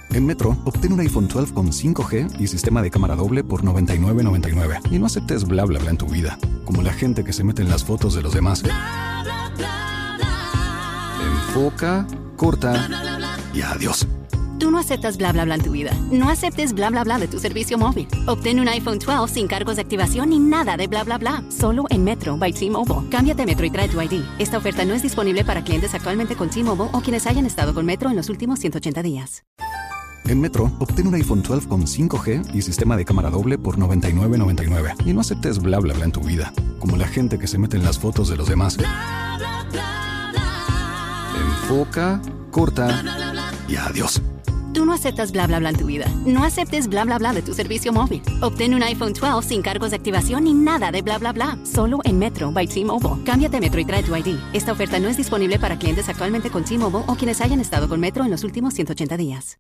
En Metro, obtén un iPhone 12 con 5G y sistema de cámara doble por $99.99. Y no aceptes bla bla bla en tu vida, como la gente que se mete en las fotos de los demás. Bla, bla, bla, bla. Enfoca, corta y adiós. Tú no aceptas bla bla bla en tu vida. No aceptes bla bla bla de tu servicio móvil. Obtén un iPhone 12 sin cargos de activación ni nada de bla bla bla. Solo en Metro by T-Mobile. Cámbiate a Metro y trae tu ID. Esta oferta no es disponible para clientes actualmente con T-Mobile o quienes hayan estado con Metro en los últimos 180 días. En Metro, obtén un iPhone 12 con 5G y sistema de cámara doble por $99.99. Y no aceptes bla bla bla en tu vida, como la gente que se mete en las fotos de los demás. Bla, bla, bla, bla. Enfoca, corta y adiós. Tú no aceptas bla bla bla en tu vida. No aceptes bla bla bla de tu servicio móvil. Obtén un iPhone 12 sin cargos de activación ni nada de bla bla bla. Solo en Metro by T-Mobile. Cámbiate a Metro y trae tu ID. Esta oferta no es disponible para clientes actualmente con T-Mobile o quienes hayan estado con Metro en los últimos 180 días.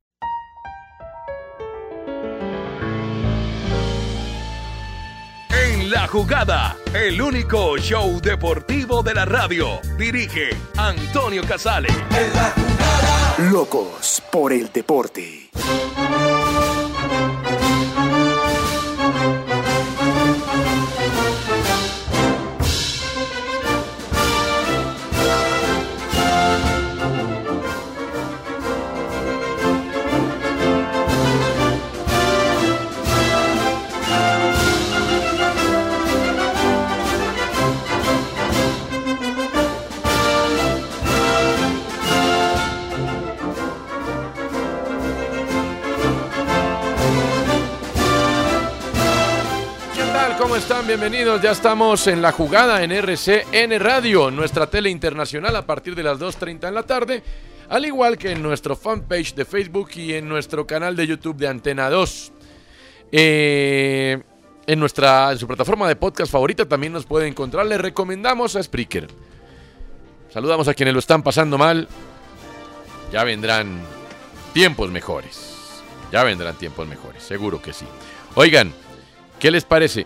En La Jugada, el único show deportivo de la radio. Dirige Antonio Casale. En La Jugada. Locos por el deporte. ¿Cómo están? Bienvenidos. Ya estamos en La Jugada en RCN Radio, nuestra tele internacional a partir de las 2:30 en la tarde, al igual que en nuestro fanpage de Facebook y en nuestro canal de YouTube de Antena 2. En su plataforma de podcast favorita también nos puede encontrar. Les recomendamos a Spreaker. Saludamos a quienes lo están pasando mal. Ya vendrán tiempos mejores. Seguro que sí. Oigan, ¿qué les parece?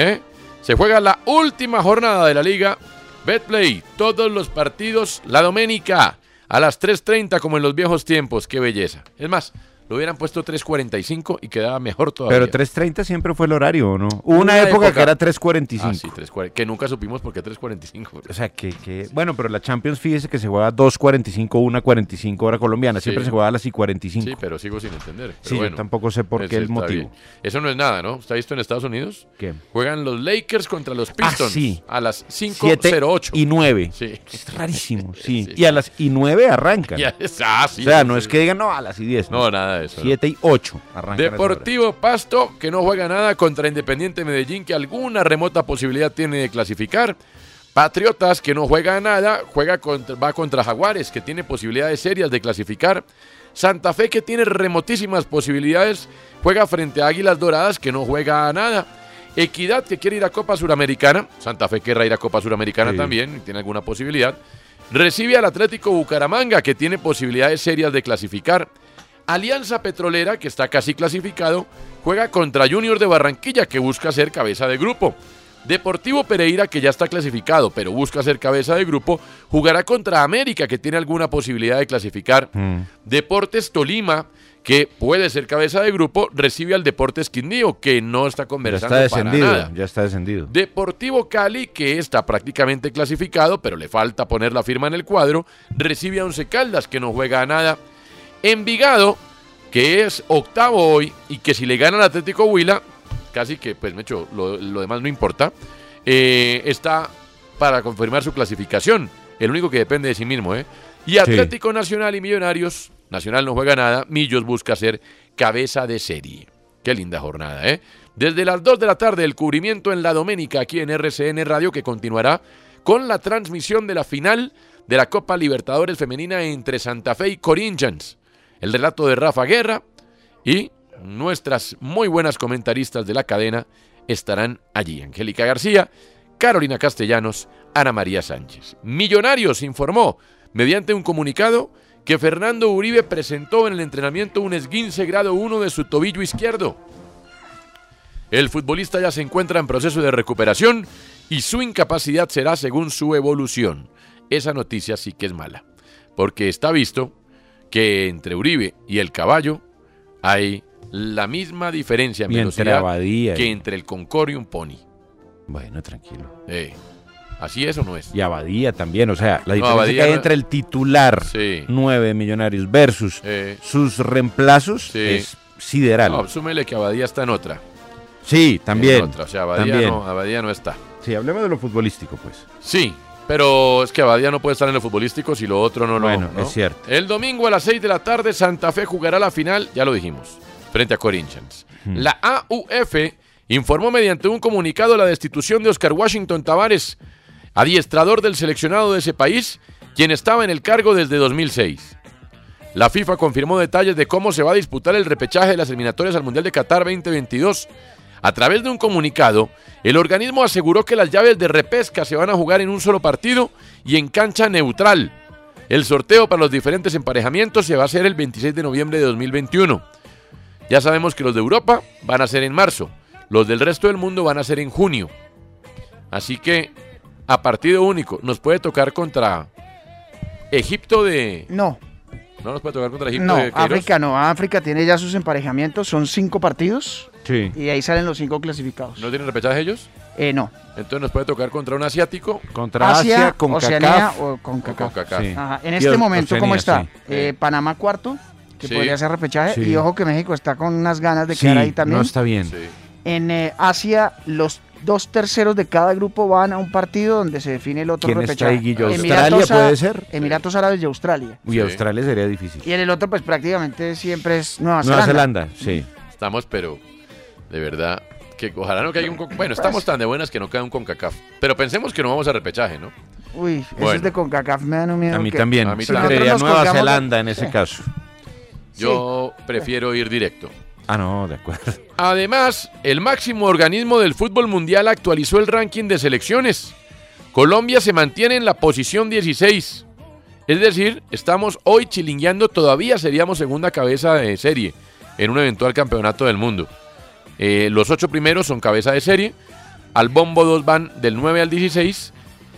Se juega la última jornada de la Liga Betplay. Todos los partidos, la doménica, a las 3:30 como en los viejos tiempos. ¡Qué belleza! Es más, lo hubieran puesto 3:45 y quedaba mejor todavía. Pero 3:30 siempre fue el horario, ¿o no? Hubo una época que era 3:45. Ah, sí, 3:40, que nunca supimos por qué 3:45. O sea, bueno, pero la Champions, fíjese que se juega 2:45, 1:45 hora colombiana. Siempre se juega a las 45. Sí, pero sigo sin entender. Pero sí, bueno, yo tampoco sé por qué el motivo. Bien. Eso no es nada, ¿no? ¿Está visto en Estados Unidos? ¿Qué? Juegan los Lakers contra los Pistons. Sí. A las 5:08. 7 y 9. Sí. Es rarísimo, sí. Y a las 9 arrancan. Sí, o sea, no es que digan, no, a las 10. No, nada de eso. 7 y 8 arrancan. Deportivo Pasto, que no juega nada contra Independiente Medellín, que alguna remota posibilidad tiene de clasificar. Patriotas, que no juega nada, va contra Jaguares, que tiene posibilidades serias de clasificar. Santa Fe, que tiene remotísimas posibilidades, juega frente a Águilas Doradas, que no juega nada. Equidad, que quiere ir a Copa Suramericana. Santa Fe querrá ir a Copa Suramericana también, tiene alguna posibilidad. Recibe al Atlético Bucaramanga, que tiene posibilidades serias de clasificar. Alianza Petrolera, que está casi clasificado, juega contra Junior de Barranquilla, que busca ser cabeza de grupo. Deportivo Pereira, que ya está clasificado, pero busca ser cabeza de grupo, jugará contra América, que tiene alguna posibilidad de clasificar. Deportes Tolima, que puede ser cabeza de grupo, recibe al Deportes Quindío, que no está conversando para nada. Ya está descendido. Deportivo Cali, que está prácticamente clasificado, pero le falta poner la firma en el cuadro, recibe a Once Caldas, que no juega a nada. Envigado, que es octavo hoy, y que si le gana al Atlético Huila, casi que, pues, lo demás no importa, está para confirmar su clasificación. El único que depende de sí mismo, Y Atlético Nacional y Millonarios, Nacional no juega nada, Millos busca ser cabeza de serie. Qué linda jornada, Desde las 2 de la tarde, el cubrimiento en la Doménica, aquí en RCN Radio, que continuará con la transmisión de la final de la Copa Libertadores Femenina entre Santa Fe y Corinthians. El relato de Rafa Guerra y nuestras muy buenas comentaristas de la cadena estarán allí. Angélica García, Carolina Castellanos, Ana María Sánchez. Millonarios informó, mediante un comunicado, que Fernando Uribe presentó en el entrenamiento un esguince grado 1 de su tobillo izquierdo. El futbolista ya se encuentra en proceso de recuperación y su incapacidad será según su evolución. Esa noticia sí que es mala, porque está visto que entre Uribe y el Caballo hay la misma diferencia en Y entre velocidad Abadía que y- entre el Concorde y un Pony. Bueno, tranquilo. ¿Así es o no es? Y Abadía también, o sea, la No, diferencia Abadía que hay no- entre el titular Sí. 9 de Millonarios versus sus reemplazos Sí. es sideral. No, súmele que Abadía está en otra. Sí, también. En otra. O sea, Abadía no está. Sí, hablemos de lo futbolístico, pues. Sí, pero es que Abadía no puede estar en lo futbolístico si lo otro no lo... Bueno, ¿no? es cierto. El domingo a las 6 de la tarde, Santa Fe jugará la final, ya lo dijimos, frente a Corinthians. La AUF informó mediante un comunicado la destitución de Oscar Washington Tavares, adiestrador del seleccionado de ese país, quien estaba en el cargo desde 2006. La FIFA confirmó detalles de cómo se va a disputar el repechaje de las eliminatorias al Mundial de Qatar 2022. A través de un comunicado, el organismo aseguró que las llaves de repesca se van a jugar en un solo partido y en cancha neutral. El sorteo para los diferentes emparejamientos se va a hacer el 26 de noviembre de 2021. Ya sabemos que los de Europa van a ser en marzo, los del resto del mundo van a ser en junio. Así que, a partido único, nos puede tocar contra Egipto de... No, No nos puede tocar contra Egipto no, de Queiroz. África no. África tiene ya sus emparejamientos, son 5 partidos Sí. y ahí salen los 5 clasificados. ¿No tienen repechaje ellos? No. Entonces nos puede tocar contra un asiático Contra Asia, con Oceanía CACAF. o con o con CACAF. CACAF. Sí. Ajá. En Y este momento, ¿cómo Oceanía, está? sí. Panamá cuarto, que Sí. podría ser repechaje. Sí. Y ojo que México está con unas ganas de Sí, quedar ahí también. no está bien. Sí. En Asia, los 2 terceros de cada grupo van a un partido donde se define el otro ¿Quién está repechaje. ahí, Guillo? Emiratos ¿Australia puede ser? Emiratos Árabes y Australia. Uy, Sí. Australia sería difícil. Y en el otro, pues prácticamente siempre es Nueva Nueva Zelanda. Zelanda, sí. Estamos, pero de verdad, que ojalá no caiga un... Bueno, estamos tan de buenas que no caiga un CONCACAF. Pero pensemos que no vamos a repechaje, ¿no? Uy, Bueno. esos de CONCACAF me dan un miedo. A mí que- también. a mí Sí, también. creería Nosotros nos Nueva colgamos de- Zelanda en ese Sí. caso. Yo prefiero ir directo. Ah, no, de acuerdo. Además, el máximo organismo del fútbol mundial actualizó el ranking de selecciones. Colombia se mantiene en la posición 16. Es decir, estamos hoy chilingueando, todavía seríamos segunda cabeza de serie en un eventual campeonato del mundo. Los 8 primeros son cabeza de serie. Al bombo 2 van del 9 al 16.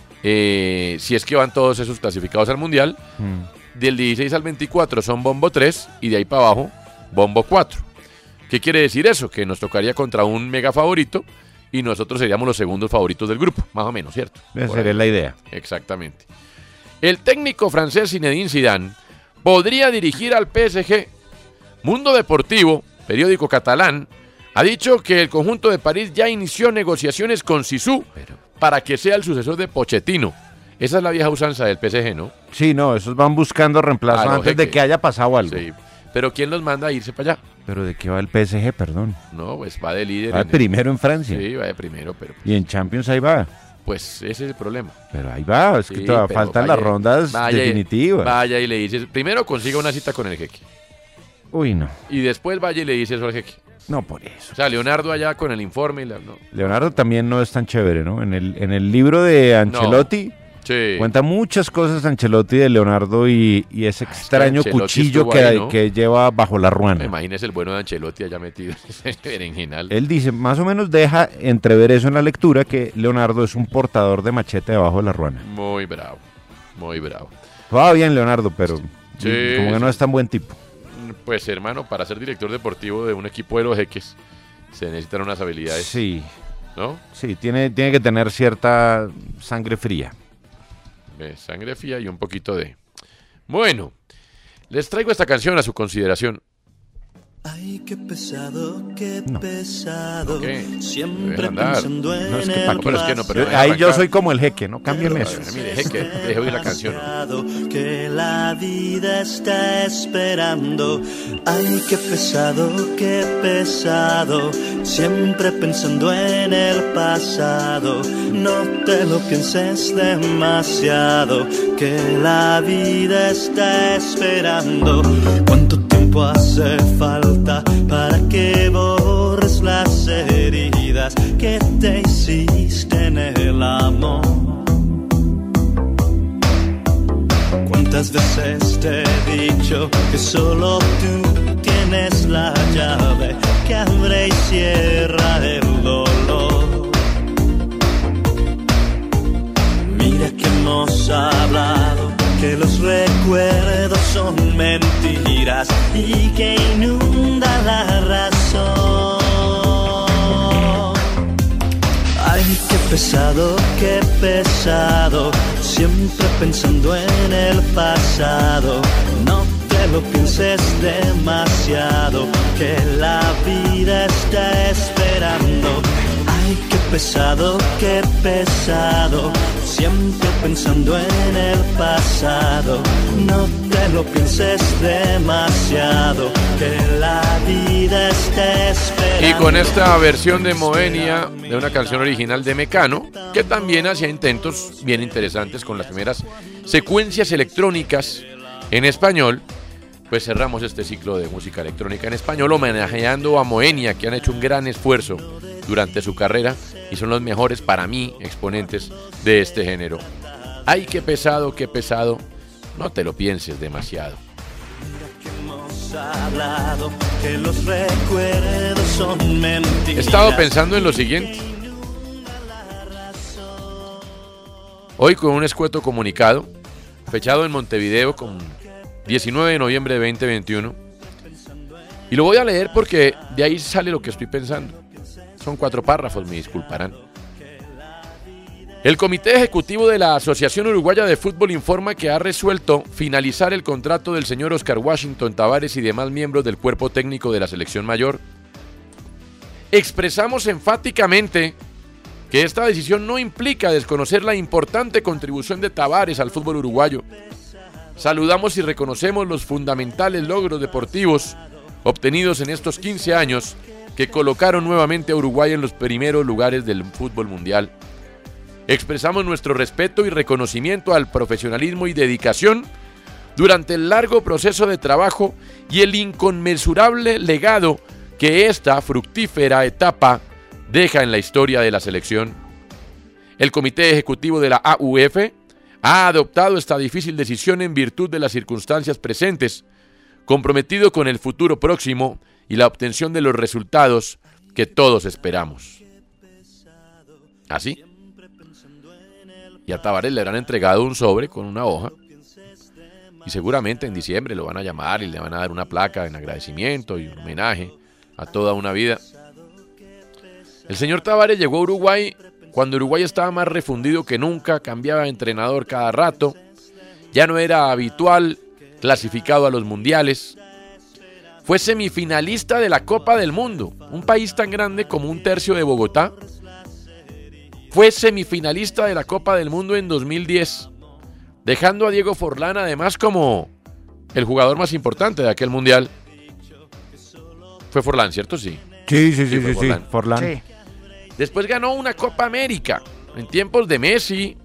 Si es que van todos esos clasificados al mundial. Del 16 al 24 son bombo 3 y de ahí para abajo bombo 4. ¿Qué quiere decir eso? Que nos tocaría contra un mega favorito y nosotros seríamos los segundos favoritos del grupo, más o menos, ¿cierto? Esa Por sería ahí. la idea. Exactamente. El técnico francés Zinedine Zidane podría dirigir al PSG. Mundo Deportivo, periódico catalán, ha dicho que el conjunto de París ya inició negociaciones con Zizou para que sea el sucesor de Pochettino. Esa es la vieja usanza del PSG, ¿no? Sí, no, esos van buscando reemplazo A lo antes de jeque. que haya pasado algo. Sí. Pero ¿quién los manda a irse para allá? Pero ¿de qué va el PSG, perdón? No, pues va de líder. Va de primero en Francia. Sí, va de primero, pero Y en Champions ahí va. pues ese es el problema. Pero ahí va, es que Sí, todavía pero faltan vaya- las rondas vaya- definitivas. Vaya y le dices, primero consiga una cita con el jeque. Uy, no. Y después vaya y le dice eso al jeque. No por eso. O sea, Leonardo allá con el informe. No. Leonardo también no es tan chévere, ¿no? En el libro de Ancelotti Sí. cuenta muchas cosas Ancelotti de Leonardo y ese extraño Ancelotti cuchillo estuvo que, ahí, ¿no? que lleva bajo la ruana. Imagínese el bueno de Ancelotti allá metido en ese berenjenal. Él dice, más o menos deja entrever eso en la lectura, que Leonardo es un portador de machete debajo de la ruana. Muy bravo, muy bravo. Va bien Leonardo, pero Sí, como que no sí. es tan buen tipo. Pues hermano, para ser director deportivo de un equipo de los jeques se necesitan unas habilidades, Sí, ¿no? sí, tiene que tener cierta sangre fría. De sangre fría y un poquito de... Bueno, les traigo esta canción a su consideración. Ay, qué pesado, qué No. pesado. ¿Qué? Siempre Deben andar. pensando en No, es que el pa' qué. Pero es que no, pero Ahí yo arrancar. soy como el jeque, ¿no? Cámbiame eso. Mire, jeque, deje oír la canción. Demasiado que la vida está esperando. Ay, qué pesado, siempre pensando en el pasado. No te lo pienses demasiado, que la vida está esperando. ¿Cuánto tiempo hace falta para que borres las heridas que te hiciste en el amor? ¿Cuántas veces te he dicho que solo tú tienes la llave que abre y cierra el dolor? Mira que hemos hablado, que los recuerdos son mentiras y que inundan qué pesado, siempre pensando en el pasado. No te lo pienses demasiado, que la vida está esperando. Ay, qué pesado, siempre pensando en el pasado. No te lo pienses demasiado, que la vida está esperando. Y con esta versión de Moenia, de una canción original de Mecano, que también hacía intentos bien interesantes con las primeras secuencias electrónicas en español, pues cerramos este ciclo de música electrónica en español homenajeando a Moenia, que han hecho un gran esfuerzo durante su carrera y son los mejores para mí exponentes de este género. Ay, qué pesado, no te lo pienses demasiado. Que los recuerdos son mentiras. He estado pensando en lo siguiente. Hoy con un escueto comunicado, fechado en Montevideo con 19 de noviembre de 2021, y lo voy a leer porque de ahí sale lo que estoy pensando. Son 4 párrafos, me disculparán. El Comité Ejecutivo de la Asociación Uruguaya de Fútbol informa que ha resuelto finalizar el contrato del señor Oscar Washington Tabárez y demás miembros del cuerpo técnico de la selección mayor. Expresamos enfáticamente que esta decisión no implica desconocer la importante contribución de Tabárez al fútbol uruguayo. Saludamos y reconocemos los fundamentales logros deportivos obtenidos en estos 15 años que colocaron nuevamente a Uruguay en los primeros lugares del fútbol mundial. Expresamos nuestro respeto y reconocimiento al profesionalismo y dedicación durante el largo proceso de trabajo y el inconmensurable legado que esta fructífera etapa deja en la historia de la selección. El Comité Ejecutivo de la AUF ha adoptado esta difícil decisión en virtud de las circunstancias presentes, comprometido con el futuro próximo y la obtención de los resultados que todos esperamos. ¿Así? Y a Tabárez le habrán entregado un sobre con una hoja y seguramente en diciembre lo van a llamar y le van a dar una placa en agradecimiento y un homenaje a toda una vida. El señor Tabárez llegó a Uruguay cuando Uruguay estaba más refundido que nunca, cambiaba de entrenador cada rato, ya no era habitual clasificado a los mundiales. Fue semifinalista de la Copa del Mundo, un país tan grande como un tercio de Bogotá. Fue semifinalista de la Copa del Mundo en 2010, dejando a Diego Forlán además como el jugador más importante de aquel mundial. Fue Forlán, ¿cierto? Sí. Sí, Forlán. Sí. Después ganó una Copa América en tiempos de Messi,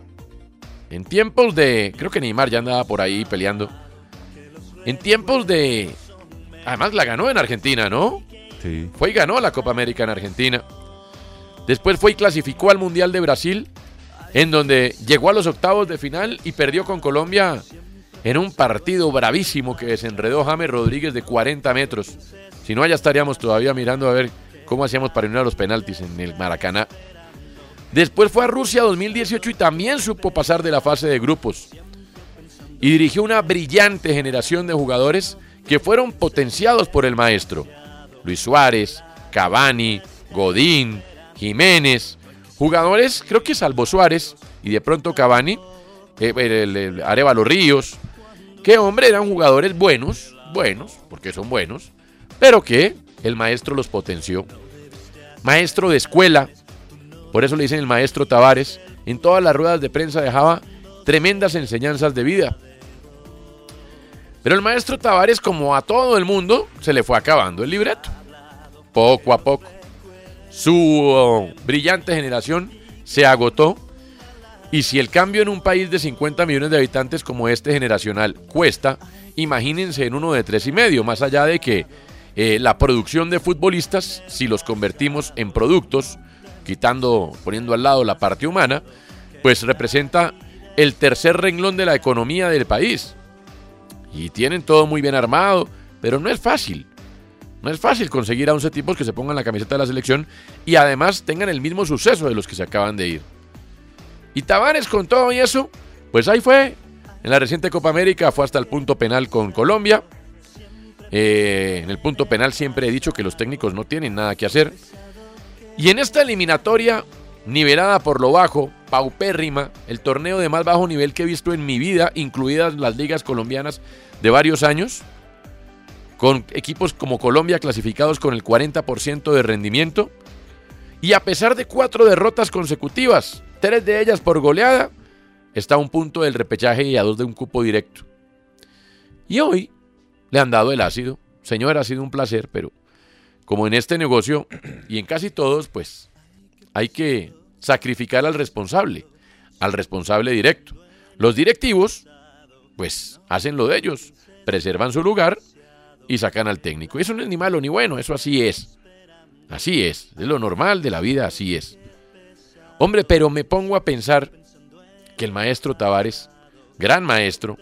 en tiempos de... creo que Neymar ya andaba por ahí peleando. En tiempos de... además la ganó en Argentina, ¿no? Sí. Fue y ganó la Copa América en Argentina. Después fue y clasificó al Mundial de Brasil, en donde llegó a los octavos de final y perdió con Colombia en un partido bravísimo que desenredó James Rodríguez de 40 metros. Si no, allá estaríamos todavía mirando a ver cómo hacíamos para unir a los penaltis en el Maracaná. Después fue a Rusia 2018 y también supo pasar de la fase de grupos. Y dirigió una brillante generación de jugadores que fueron potenciados por el maestro. Luis Suárez, Cavani, Godín, Jiménez, jugadores, creo que salvo Suárez y de pronto Cavani, el Arévalo Ríos, que hombre eran jugadores buenos, porque son buenos, pero que el maestro los potenció. Maestro de escuela, por eso le dicen el maestro Tabárez, en todas las ruedas de prensa dejaba tremendas enseñanzas de vida. Pero el maestro Tabárez, como a todo el mundo, se le fue acabando el libreto, poco a poco. Su brillante generación se agotó, y si el cambio en un país de 50 millones de habitantes como este generacional cuesta, imagínense en uno de 3,5, más allá de que la producción de futbolistas, si los convertimos en productos, poniendo al lado la parte humana, pues representa el tercer renglón de la economía del país. Y tienen todo muy bien armado, pero no es fácil. No es fácil conseguir a 11 tipos que se pongan la camiseta de la selección y además tengan el mismo suceso de los que se acaban de ir. Y Tabárez, con todo y eso, pues ahí fue. En la reciente Copa América fue hasta el punto penal con Colombia. En el punto penal siempre he dicho que los técnicos no tienen nada que hacer. Y en esta eliminatoria nivelada por lo bajo, paupérrima, el torneo de más bajo nivel que he visto en mi vida, incluidas las ligas colombianas de varios años, con equipos como Colombia clasificados con el 40% de rendimiento, y a pesar de 4 derrotas consecutivas, 3 de ellas por goleada, está a un punto del repechaje y a 2 de un cupo directo. Y hoy le han dado el ácido. Señor, ha sido un placer, pero como en este negocio y en casi todos, pues hay que sacrificar al responsable directo. Los directivos, pues hacen lo de ellos, preservan su lugar y sacan al técnico. Eso no es ni malo ni bueno, eso así es. Así es lo normal de la vida, así es. Hombre, pero me pongo a pensar que el maestro Tavares, gran maestro,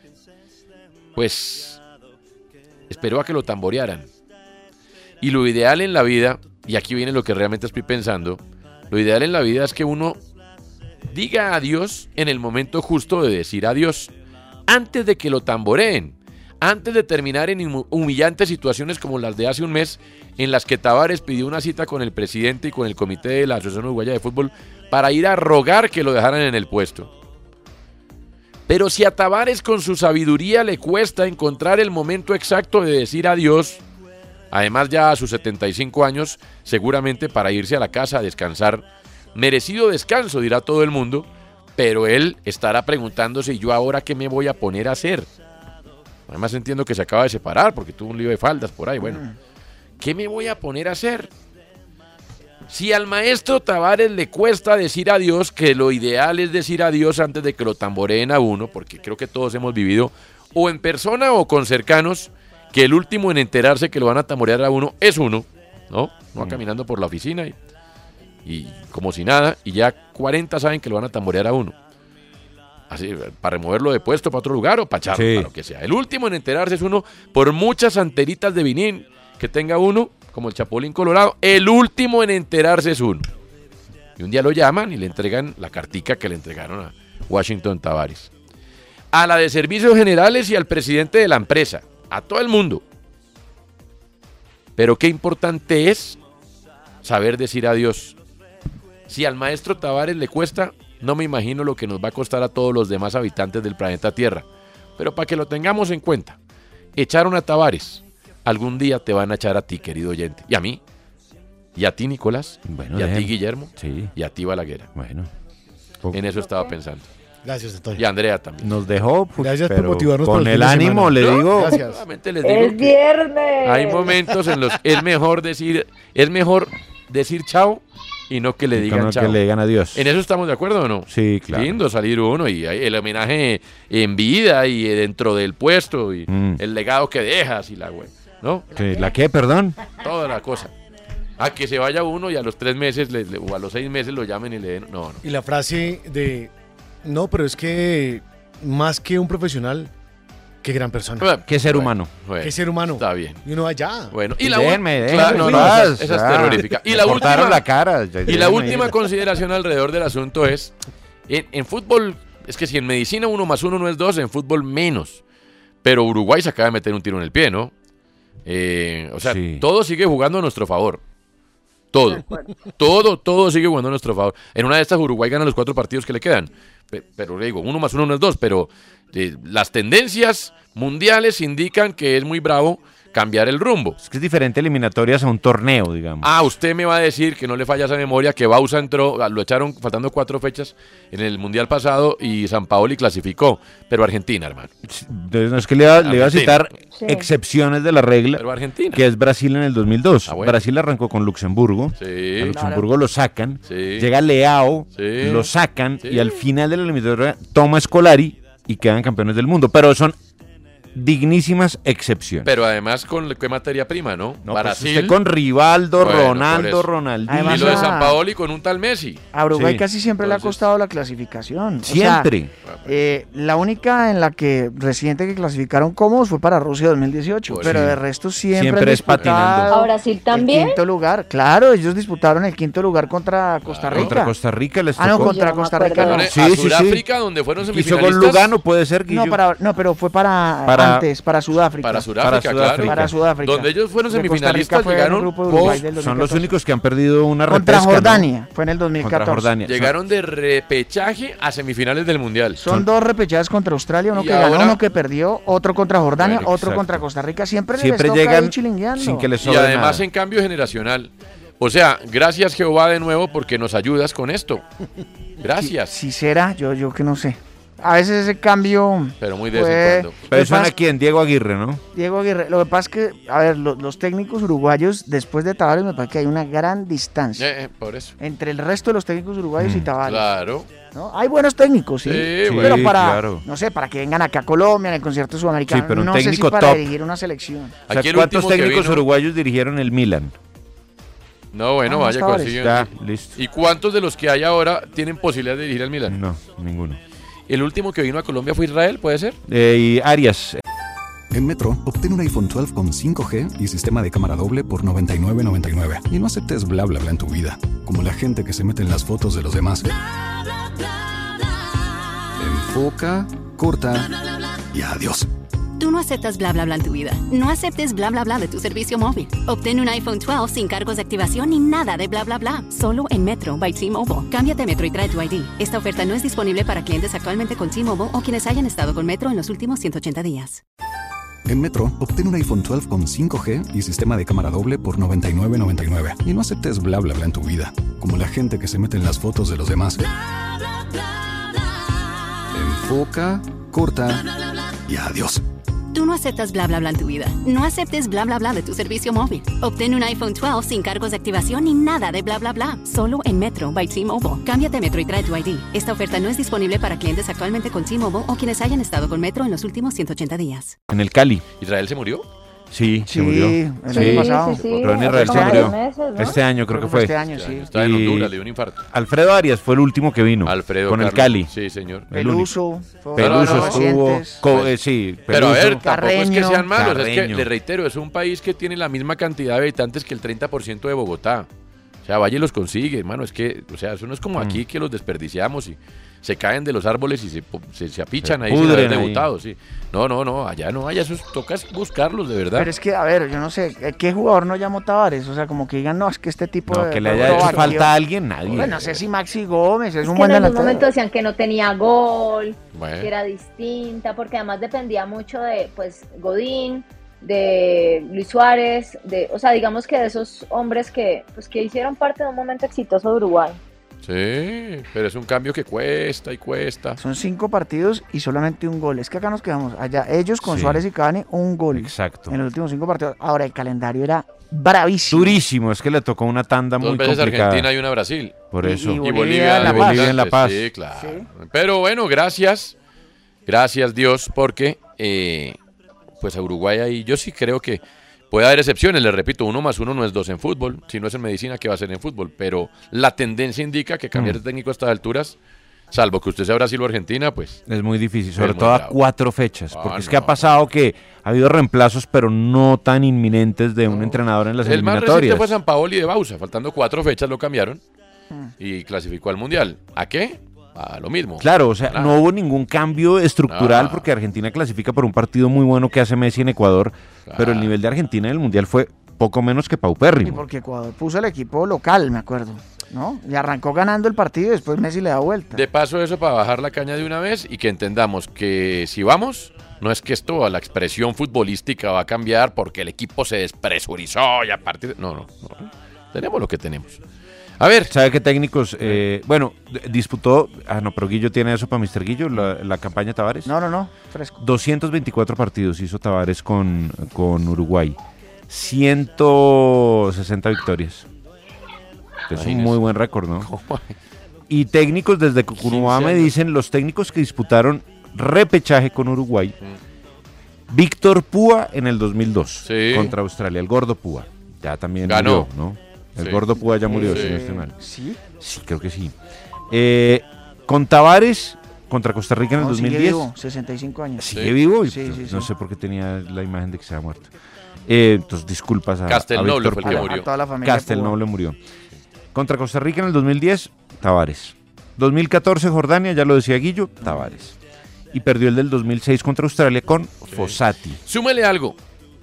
pues esperó a que lo tamborearan. Y lo ideal en la vida, y aquí viene lo que realmente estoy pensando, lo ideal en la vida es que uno diga adiós en el momento justo de decir adiós, antes de que lo tamboreen, antes de terminar en humillantes situaciones como las de hace un mes, en las que Tavares pidió una cita con el presidente y con el comité de la Asociación Uruguaya de Fútbol para ir a rogar que lo dejaran en el puesto. Pero si a Tavares con su sabiduría le cuesta encontrar el momento exacto de decir adiós, además ya a sus 75 años, seguramente para irse a la casa a descansar, merecido descanso dirá todo el mundo, pero él estará preguntándose, ¿y yo ahora qué me voy a poner a hacer? Además entiendo que se acaba de separar porque tuvo un lío de faldas por ahí, bueno, ¿qué me voy a poner a hacer? Si al maestro Tavares le cuesta decir adiós, que lo ideal es decir adiós antes de que lo tamboreen a uno, porque creo que todos hemos vivido, o en persona o con cercanos, que el último en enterarse que lo van a tamborear a uno es uno, ¿no? Va caminando por la oficina y como si nada, y ya 40 saben que lo van a tamborear a uno. Así, para removerlo de puesto para otro lugar o para echarlo, para lo que sea. El último en enterarse es uno, por muchas anteritas de vinín que tenga uno, como el Chapulín Colorado, el último en enterarse es uno. Y un día lo llaman y le entregan la cartica que le entregaron a Washington Tavares. A la de Servicios Generales y al presidente de la empresa, a todo el mundo. Pero qué importante es saber decir adiós. Si al maestro Tavares le cuesta, no me imagino lo que nos va a costar a todos los demás habitantes del planeta Tierra. Pero para que lo tengamos en cuenta, echaron a Tavares. Algún día te van a echar a ti, querido oyente. Y a mí. Y a ti, Nicolás. Bueno, y a ti, Guillermo. Sí. Y a ti, Balaguer. Bueno. En eso estaba pensando. Gracias, Antonio. Y a Andrea también. Nos dejó. Gracias por motivarnos. Con el ánimo, le digo. Gracias. Solamente les digo ¡Es viernes! Hay momentos en los que es mejor decir chao y no que le digan chao. Que le digan adiós. ¿En eso estamos de acuerdo o no? Sí, claro. Lindo salir uno y el homenaje en vida y dentro del puesto y el legado que dejas y la güey, ¿no? Sí, ¿la qué, perdón? Toda la cosa. A que se vaya uno y a los 3 meses o a los 6 meses lo llamen y le den... No. Y la frase de... No, pero es que más que un profesional, qué gran persona. Qué ser humano. Qué ser humano. Está bien. Y uno allá. Bueno, y déjenme, claro, esa es terrorífica. Y la última, la cara. Y la última consideración alrededor del asunto es, en fútbol, es que si en medicina 1 más 1 no es 2, en fútbol menos. Pero Uruguay se acaba de meter un tiro en el pie, ¿no? O sea, todo sigue jugando a nuestro favor. Todo sigue jugando a nuestro favor. En una de estas Uruguay gana los 4 partidos que le quedan. Pero le digo, 1 más 1 no es 2, pero las tendencias mundiales indican que es muy bravo cambiar el rumbo. Es que es diferente eliminatorias a un torneo, digamos. Usted me va a decir que no le falla esa memoria, que Bausa entró, lo echaron faltando 4 fechas en el Mundial pasado y Sampaoli clasificó, pero Argentina, hermano. No es que le iba a citar excepciones de la regla, pero Argentina, que es Brasil en el 2002. Bueno. Brasil arrancó con Luxemburgo, a Luxemburgo lo sacan, llega Leao, lo sacan y al final de la eliminatoria toma Scolari y quedan campeones del mundo, pero son dignísimas excepciones. Pero además con qué materia prima, ¿no? Brasil, pues usted con Rivaldo, Ronaldo, Ronaldinho. Además, y lo de Sampaoli con un tal Messi. A Uruguay casi siempre le ha costado la clasificación. Siempre. O sea, la única en la que reciente que clasificaron cómodos fue para Rusia 2018, pero de resto siempre es patinando. ¿A Brasil también? El 5º lugar, claro, ellos disputaron el 5º lugar contra Costa Rica. Contra Costa Rica les tocó. No, contra Costa Rica no. A Sudáfrica, donde fueron semifinalistas. Hizo con Lugano, puede ser, Guillo. No, pero fue para para Sudáfrica. Para Sudáfrica, claro. Para Sudáfrica. Donde ellos fueron De Costa semifinalistas, Rica fue el llegaron grupo de Uruguay del son 2014. los únicos que han perdido una Contra repesca, Jordania, ¿no? fue en el 2014. Contra Jordania. Llegaron de repechaje a semifinales del Mundial. Son dos repechadas contra Australia, uno Y que ganó, ahora- uno que perdió, otro contra Jordania, Bueno, otro exacto. contra Costa Rica. Siempre Siempre les toca llegan ahí chilingueando. sin que les Y sobre además nada. en cambio generacional. O sea, gracias Jehová de nuevo porque nos ayudas con esto. Gracias. Si será, yo que no sé. A veces ese cambio. Pero muy de vez fue- en cuando. Pero lo que suena pasa- aquí en Diego Aguirre, ¿no? Diego Aguirre, lo que pasa es que, a ver, los técnicos uruguayos, después de Tavares, me parece que hay una gran distancia Por eso. entre el resto de los técnicos uruguayos y Tavares. Claro. ¿no? Hay buenos técnicos, sí. Sí, pero sí, para, claro. no sé, para que vengan acá a Colombia en el concierto sudamericano. Sí, pero un no sé si técnico para top. dirigir una selección. O sea, Aquí el ¿cuántos último que técnicos vino- uruguayos dirigieron el Milan? No, bueno, Ah, vaya no, Tavares. consiguiendo. Ya, listo. ¿Y cuántos de los que hay ahora tienen posibilidad de dirigir al Milan? No, ninguno. El último que vino a Colombia fue Israel, ¿puede ser? Y Arias. En Metro, obtén un iPhone 12 con 5G y sistema de cámara doble por $99.99. Y no aceptes bla bla bla en tu vida, como la gente que se mete en las fotos de los demás. Enfoca, corta y adiós. Tú no aceptas bla bla bla en tu vida. No aceptes bla bla bla de tu servicio móvil. Obtén un iPhone 12 sin cargos de activación ni nada de bla bla bla. Solo en Metro by T-Mobile. Cámbiate a Metro y trae tu ID. Esta oferta no es disponible para clientes actualmente con T-Mobile o quienes hayan estado con Metro en los últimos 180 días. En Metro, obtén un iPhone 12 con 5G y sistema de cámara doble por $99.99. Y no aceptes bla bla bla en tu vida, como la gente que se mete en las fotos de los demás. Enfoca, corta y adiós. Tú no aceptas bla bla bla en tu vida. No aceptes bla bla bla de tu servicio móvil. Obtén un iPhone 12 sin cargos de activación ni nada de bla bla bla. Solo en Metro by T-Mobile. Cámbiate a Metro y trae tu ID. Esta oferta no es disponible para clientes actualmente con T-Mobile o quienes hayan estado con Metro en los últimos 180 días. En el Cali. ¿Israel se murió? Sí, Sí, se murió. el año pasado. Pero en Israel se Hace murió. meses, ¿no? Este año creo que fue. Este año, sí. Estaba en Y- Honduras, le dio un infarto. Alfredo Arias fue el último que vino. Alfredo con el Carlos. Cali. Sí, señor. El único. Peluso. Peluso los estuvo. recientes. Sí, Pero a ver, Peluso. tampoco es que Carreño. sean malos. Es que, Carreño. le reitero, es un país que tiene la misma cantidad de habitantes que el 30% de Bogotá. O sea, vaya y los consigue, hermano. Es que, o sea, eso no es como aquí que los desperdiciamos y se caen de los árboles y se apichan Se ahí sin haber pudren ahí. debutado. Sí. No, allá no hay. Eso toca buscarlos, de verdad. Pero es que, a ver, yo no sé, ¿qué jugador no llamó Tavares? O sea, como que digan, no, es que este tipo No, de... que le de haya hecho Eslovaquia- falta a alguien, nadie. Bueno, no sé si Maxi Gómez es un Que buen en algún delantero. momento decían que no tenía gol, Bueno. que era distinta, porque además dependía mucho de pues Godín, de Luis Suárez, o sea, digamos que de esos hombres que hicieron parte de un momento exitoso de Uruguay. Sí, pero es un cambio que cuesta y cuesta. Son 5 partidos y solamente un gol. Es que acá nos quedamos. Allá ellos con Sí. Suárez y Cavani, un gol. Exacto. En los últimos 5 partidos. Ahora, el calendario era bravísimo. Durísimo, es que le tocó una tanda Dos muy veces complicada. Argentina y una Brasil. Por eso. y Y Bolivia en La Paz. Bolivia en La Paz. Sí, claro. Sí. Pero bueno, gracias. Gracias Dios, porque pues a Uruguay ahí yo sí creo que puede haber excepciones. Les repito, 1 más 1 no es 2 en fútbol. Si no es en medicina, ¿qué va a ser en fútbol? Pero la tendencia indica que cambiar de técnico a estas alturas, salvo que usted sea Brasil o Argentina, pues Es muy difícil, Es sobre muy todo a bravo. 4 fechas. Ah, Porque es no. que ha pasado que ha habido reemplazos, pero no tan inminentes de un entrenador en las el más reciente eliminatorias. fue San Paoli de Bausa. Faltando 4 fechas lo cambiaron y clasificó al Mundial. ¿A qué? A lo mismo. Claro, o sea, Nada. no hubo ningún cambio estructural No. porque Argentina clasifica por un partido muy bueno que hace Messi en Ecuador, pero el nivel de Argentina en el Mundial fue poco menos que Y paupérrimo. porque Ecuador puso el equipo local, me acuerdo. ¿No? Y arrancó ganando el partido y después Messi le da vuelta. De paso eso para bajar la caña de una vez y que entendamos que si vamos, no es que esto, la expresión futbolística va a cambiar porque el equipo se despresurizó y a partir de... No. Tenemos lo que tenemos. A ver. ¿Sabe qué técnicos? Bueno, disputó... no, pero Guillo tiene eso para Mr. Guillo, la campaña Tavares. No, fresco. 224 partidos hizo Tavares con Uruguay. 160 victorias. Es un muy buen récord, ¿no? Y técnicos desde Cucurumá 15 me años. dicen los técnicos que disputaron repechaje con Uruguay. Víctor Púa en el 2002 Sí. contra Australia, el gordo Púa. Ya también Ganó. murió, ¿no? El Sí. gordo Púa ya murió, Sí. si no estoy mal. ¿Sí? Sí, creo que sí. Con Tavares contra Costa Rica en el No, sigue 2010. vivo, 65 años. ¿Sigue vivo? Sí, sí, No sí. sé por qué tenía la imagen de que se había muerto. Entonces, disculpas a Castelnoble Víctor fue el que Púa. murió. A toda la familia Castelnoble murió. Contra Costa Rica en el 2010, Tavares. 2014, Jordania, ya lo decía Guillo, Tavares. y perdió el del 2006 contra Australia con Fossati. Súmele algo.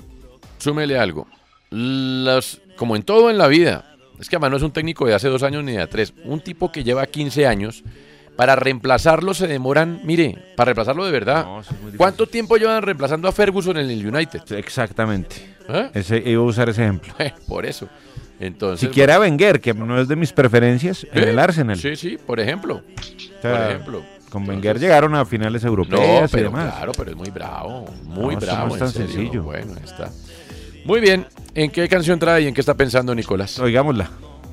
Como en todo en la vida, es que además no es un técnico de hace 2 años ni de 3, un tipo que lleva 15 años, para reemplazarlo se demoran, mire, para reemplazarlo de verdad. No, eso es muy difícil. ¿Cuánto tiempo llevan reemplazando a Ferguson en el United? Exactamente. Iba a usar ese ejemplo. Por eso. Entonces, Siquiera Wenger, que no es de mis preferencias, en el Arsenal. Sí, por ejemplo. O sea, con Wenger llegaron a finales europeas y pero demás. claro, pero es muy bravo, No, eso no es tan sencillo. Bueno, está. Muy bien, ¿en qué canción trae y en qué está pensando Nicolás? Oigámosla.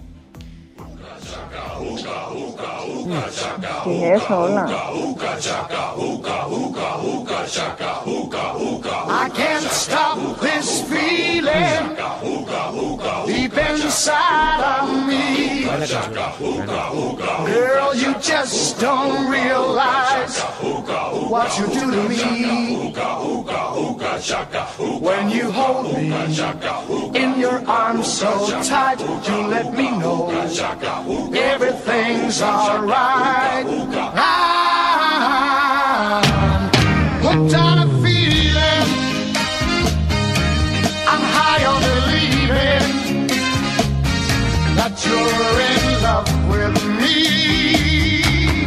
¿Qué es eso? Hola. I can't stop this feeling deep inside of me. Girl, you just don't realize what you do to me. When you hold me in your arms so tight, you let me know everything's alright. I'm hooked on a feeling. I'm high on believing that you're in love with me.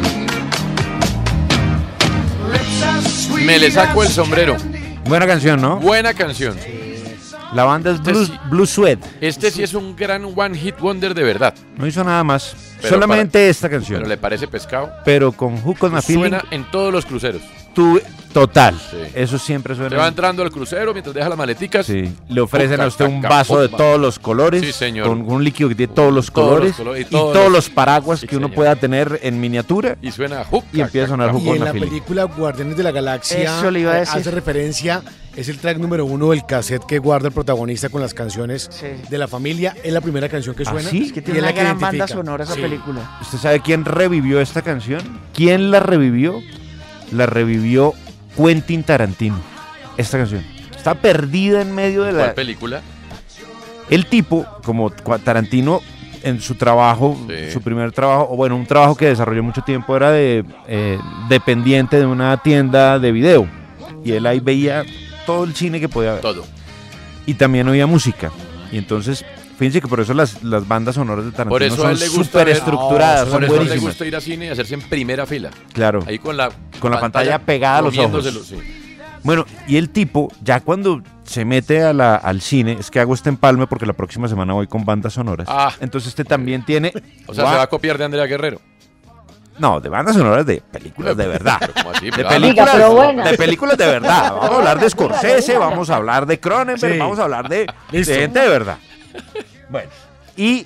Lips as sweet. Me le saco el sombrero. Buena canción, ¿no? Buena canción. La banda es Blue Sweat. Este sí es un gran one hit wonder de verdad. No hizo nada más. Pero Solamente esta canción. Pero le parece pescado. Pero con Hook on a Feeling. Suena en todos los cruceros. Total. Sí. Eso siempre suena. Se va entrando al crucero mientras deja las maleticas. Sí. Le ofrecen a usted un vaso de todos los colores. Sí, señor. Con un líquido que tiene todos los colores. Y todos los paraguas que uno pueda tener en miniatura. Y suena Hook. Y empieza a sonar Hook Y on en a la Feeling. película Guardianes de la Galaxia Eso le iba a decir. hace referencia, es el track número 1 del cassette que guarda el protagonista con las canciones de la familia. Es la primera canción que suena. ¿sí? Es que y tiene es una la que gran banda identifica. sonora esa Sí. película. ¿Usted sabe quién revivió esta canción? ¿Quién la revivió? La revivió Quentin Tarantino. Esta canción. Está perdida en medio de ¿Cuál la... película? El tipo, como Tarantino en su trabajo, Sí. su primer trabajo, o bueno, un trabajo que desarrolló mucho tiempo, era de dependiente de una tienda de video. Y él ahí veía todo el cine que podía ver. Todo. Y también oía música. Y entonces, fíjense que por eso las bandas sonoras de Tarantino Por eso a son él le gusta súper ver- estructuradas, Por son eso a él le buenísimas. gusta ir a cine y hacerse en primera fila. Claro. Ahí con la pantalla pegada a los ojos. comiéndoselo, sí. Bueno, y el tipo, ya cuando se mete al cine, es que hago este empalme porque la próxima semana voy con bandas sonoras. Ah. Entonces este también tiene... O sea, se va a copiar de Andrea Guerrero. No, de bandas sonoras de películas de verdad. Pero ¿cómo así? De Claro. películas, Oiga, pero buenas. de películas de verdad. Vamos a hablar de Scorsese, vamos a hablar de Cronenberg, Sí. vamos a hablar de Listo. gente de verdad. Bueno, y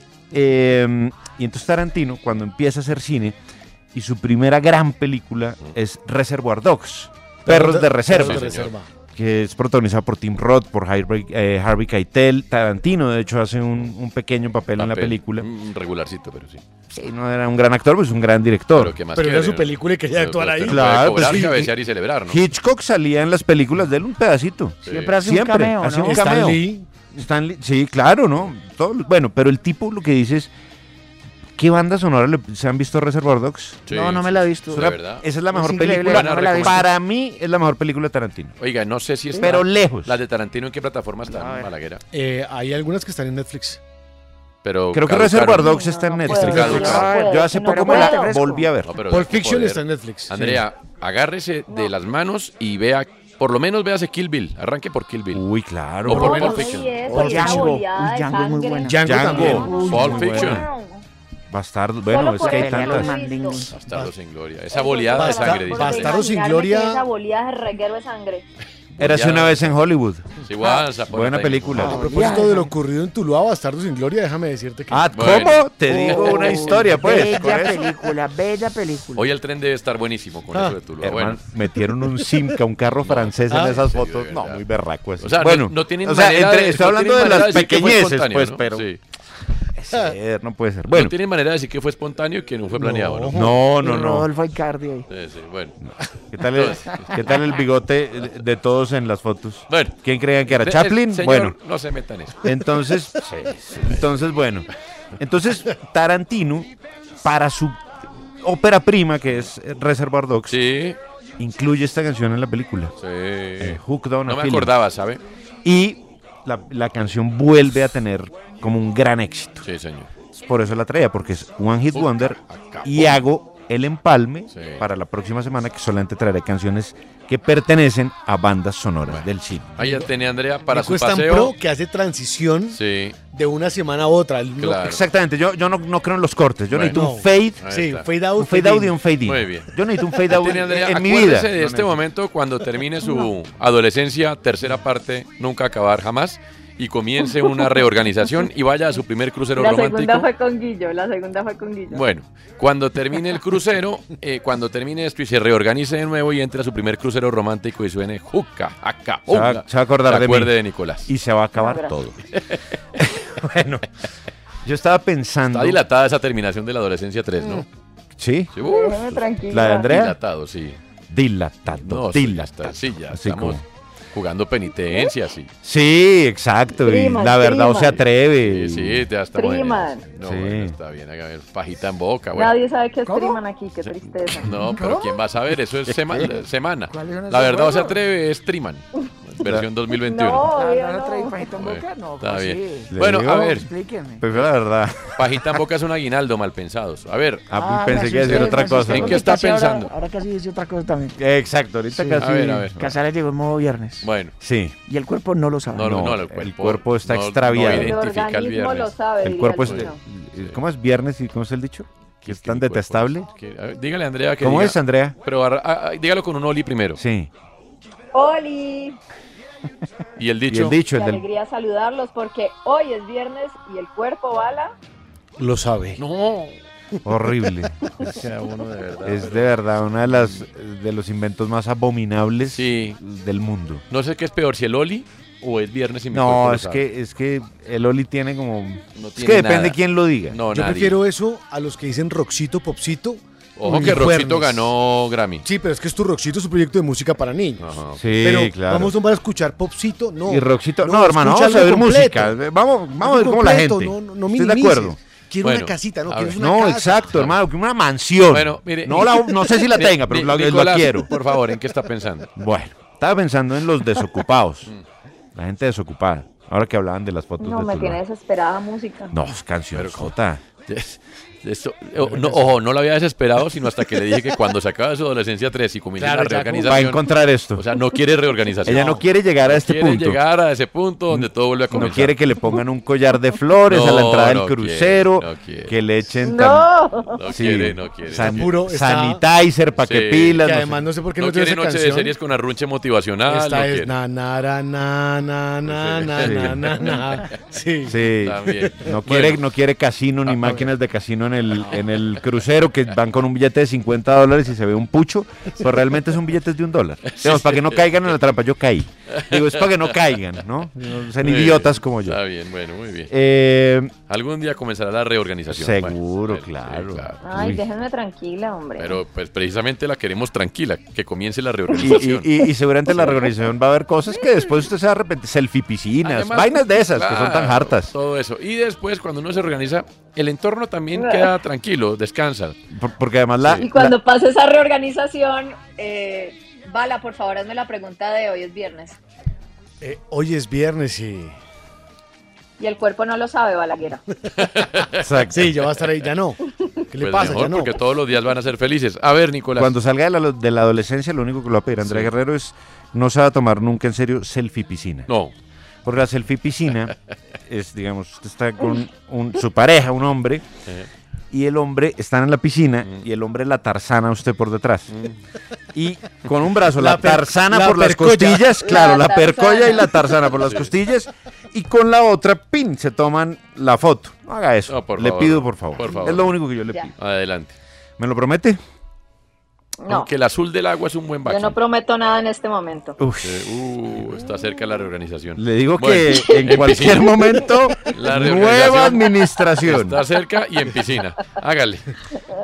entonces Tarantino, cuando empieza a hacer cine, y su primera gran película es Reservoir Dogs, Perros de Reserva, Perros de Reserva. que es protagonizada por Tim Roth, por Harvey Keitel. Tarantino, de hecho, hace un pequeño papel en la película. Un regularcito, pero sí. Sí, no era un gran actor, pues es un gran director. Pero, ¿qué más Pero era quiere? su película y quería actuar ahí. Pero Claro, puede cobrar, pues sí. cabecear y celebrar, ¿no? Hitchcock salía en las películas de él un pedacito. Siempre hace un cameo, hacía ¿no? un Stan cameo. Lee. Sí, claro, ¿no? Bueno, pero el tipo lo que dice es, ¿qué banda sonora se han visto Reservoir Dogs? Sí. No, no me la he visto. De verdad. Esa es la mejor increíble, película. no me la he visto. Para mí es la mejor película de Tarantino. Oiga, no sé si está... Pero lejos. Las de Tarantino, ¿en qué plataforma A están? ver. Balaguera. Hay algunas que están en Netflix. Pero Creo que caducaron. Reservoir Dogs está en No Netflix. puedo. Yo hace No poco puedo. me la volví a ver. No, pero Pulp es que Fiction poder. está en Netflix. Andrea, agárrese de las manos y vea, por lo menos véase Kill Bill. Arranque por Kill Bill. Uy, claro. O por No, Pulp no, Fiction. y eso, O y esa Django. boleada de Django es muy sangre. buena. Django también. Django. Pulp muy Fiction. Wow. Bastardo. Bueno, es que hay Pelea los tantas. mandingos. Bastardos sin gloria. Esa boleada de Basta- sangre. dice. Bastardos sin Imaginarme gloria. que Esa boleada de reguero de sangre. Érase una vez en Hollywood. Sí, guasa, por Buena ahí. película. A propósito de lo ocurrido en Tuluá, Bastardo sin Gloria, déjame decirte que... Ah, Bueno. ¿cómo? Te digo una historia, pues. con Bella eso. película, bella película. Hoy el tren debe estar buenísimo con eso de Tuluá. Hermano, Bueno, metieron un Simca, un carro francés en esas serio, fotos. de No, verdad. muy berraco eso. o sea, bueno, no tienen o sea, manera de... estoy no hablando tienen de manera las decir que fue pequeñeces, espontáneo, pues, ¿no? pero Sí. no puede ser. Bueno, No tienen manera de decir que fue espontáneo y que no fue planeado, ¿no? no. Rodolfo Icardi ahí. Sí, sí, bueno. ¿Qué tal el bigote de todos en las fotos? Bueno. ¿Quién creían que era? El ¿Chaplin? señor, Bueno, no se metan en eso. entonces, bueno. Entonces, Tarantino, para su ópera prima, que es Reservoir Dogs, Sí. incluye esta canción en la película. Sí. Hooked on a No me Feeling. acordaba, ¿sabe? Y la canción vuelve a tener como un gran éxito. Sí, señor. Por eso la traía, porque es One Hit Wonder y hago el empalme para la próxima semana, que solamente traeré canciones que pertenecen a bandas sonoras del cine. Ahí ya tenía Andrea para su Es tan paseo. pro que hace transición de una semana a otra. Claro. Exactamente, yo no creo en los cortes, yo Bueno. necesito un fade, Sí, fade out, un fade out y un fade in. Muy bien. Yo necesito un fade out Tenía Andrea, en mi vida. acuérdese de este momento cuando termine su adolescencia, tercera parte, nunca acabar jamás, y comience una reorganización y vaya a su primer crucero La romántico. segunda fue con Guillo. Bueno, cuando termine el crucero, cuando termine esto y se reorganice de nuevo y entre a su primer crucero romántico y suene juca, acá, Se va a acordar de mí. acuerde de Nicolás. Y se va a acabar Gracias. todo. Bueno, yo estaba pensando. Está dilatada esa terminación de la adolescencia 3, ¿no? Sí. Sí, Déjeme tranquila. ¿La de Andrea? Dilatado, sí. Dilatado. No, dilatado. sí, ya Así estamos como- jugando penitencia, sí. Sí, exacto. Y Triman, la verdad o se triman. atreve. Sí, ya está bueno. Triman. No, Sí. bueno, está bien, haga ver, pajita en boca, bueno. Nadie sabe qué es Triman aquí, qué tristeza. No, pero ¿quién va a saber? Eso es semana. ¿Cuáles son La esos verdad o se juegos? atreve es Triman. Versión 2021. No, ¿No obvio la traí no. pajita en boca? No, Está ¿cómo bien. así? Le Bueno, digo, a ver, Explíquenme. Pues la verdad. pajita en boca es un aguinaldo mal pensados. A ver, Pensé que iba a decir otra cosa. ¿En qué está pensando? Ahora casi dice otra cosa también. Exacto, ahorita Sí. casi. A ver. Casares llegó en modo viernes. Bueno, Sí. Y el cuerpo no lo sabe. no, el cuerpo está extraviado. No El identifica el organismo lo viernes. sabe. El diría cuerpo el es. chino. ¿Cómo es viernes y cómo es el dicho? Que es tan el cuerpo detestable. a ver, dígale a Andrea que ¿Cómo diga- es, Andrea? Pero dígalo con un oli primero. Sí. ¡Oli! Y el Y dicho. el dicho, Qué el del. alegría saludarlos porque hoy es viernes y el cuerpo bala. Lo sabe. No. Horrible. Queda uno de verdad. Es pero- de verdad uno de los inventos más abominables Sí. del mundo. No sé qué es peor, si el oli o es viernes y mi No, cuerpo lo es sabe. que el Oli tiene como. No es tiene que depende nada. quién lo diga. No, Yo nadie. prefiero eso a los que dicen Roxito, Popsito. Ojo que Roxito uniformes. ganó Grammy. Sí, pero es que es tu Roxito, es un proyecto de música para niños. Ajá. Sí, Pero claro. vamos a escuchar Popsito, no. Y Roxito, no, hermano, escucha vamos a algo ver completo. música. Vamos a Algo ver cómo la completo, gente. No Estoy de minimices. acuerdo. Quiero Bueno, una casita, no a quieres ver. una No, casa. exacto, hermano, que una mansión. Bueno, mire. No sé si la tenga, pero la Nicolás, quiero. Por favor, ¿en qué está pensando? Bueno, estaba pensando en los desocupados. La gente desocupada. Ahora que hablaban de las fotos No, de me Tuluá. tiene desesperada música. No, es canción jota. No lo había desesperado, sino hasta que le dije que cuando se acaba su adolescencia 3 y comienza Claro, la ya reorganización. Va a encontrar esto. O sea, no quiere reorganización. Ella no quiere llegar a este quiere punto. llegar a ese punto donde todo vuelve a No comenzar. quiere que le pongan un collar de flores a la No, entrada del no crucero, quiere, no quiere. que le echen No. No sí, quiere, no quiere. sanitizer para que Sí. pilas. Que no sé. además no sé por qué No no tiene quiere esa noche de canción. series con arrunche motivacional. Esta no es quiere. na na ra, na na na na Sí. na na na. Sí. Sí, También. no quiere casino ni máquinas de casino en el crucero que van con un billete de $50 y se ve un pucho, pues realmente son billetes de $1. Digamos, para que no caigan en la trampa, yo caí. Digo, es para que no caigan, ¿no? No sean Muy idiotas bien, como yo. Está bien, bueno, muy bien. Algún día comenzará la reorganización. Seguro, Bueno, claro. sí, claro. Ay, Uy. déjenme tranquila, hombre. Pero pues precisamente la queremos tranquila, que comience la Y, reorganización. y seguramente en la reorganización va a haber cosas que después usted se va a arrepentir. Selfie piscinas, Además, vainas de esas que son tan claro, hartas. Todo eso. Y después, cuando uno se organiza, el entorno también queda tranquilo, descansa. Porque además Y cuando pase esa reorganización, Bala, por favor, hazme la pregunta de hoy es viernes. Hoy es viernes y... Y el cuerpo no lo sabe, Balaguer. Exacto. Sí, ya va a estar ahí, ya no. ¿Qué le Pues pasa? mejor, Ya no. porque todos los días van a ser felices. A ver, Nicolás. Cuando salga de la adolescencia, lo único que le va a pedir a Andrea Sí. Guerrero es no se va a tomar nunca en serio selfie piscina. No. Porque la selfie piscina es, digamos, usted está con su pareja, un hombre, y el hombre están en la piscina y el hombre la tarzana a usted por detrás. Y con un brazo la tarzana la por las percolla. costillas, claro, la La percolla tarzana. y la tarzana por las costillas, y con la otra, pin, se toman la foto. No haga eso. No, por Le favor. pido, por favor. Por favor. Es lo único que yo le Ya. pido. Adelante. ¿Me lo promete? No, Aunque el azul del agua es un buen yo background. no prometo nada en este momento. Está cerca la reorganización. Le digo Bueno, que en cualquier piscina. momento, La nueva reorganización administración. Está cerca y en piscina. Hágale.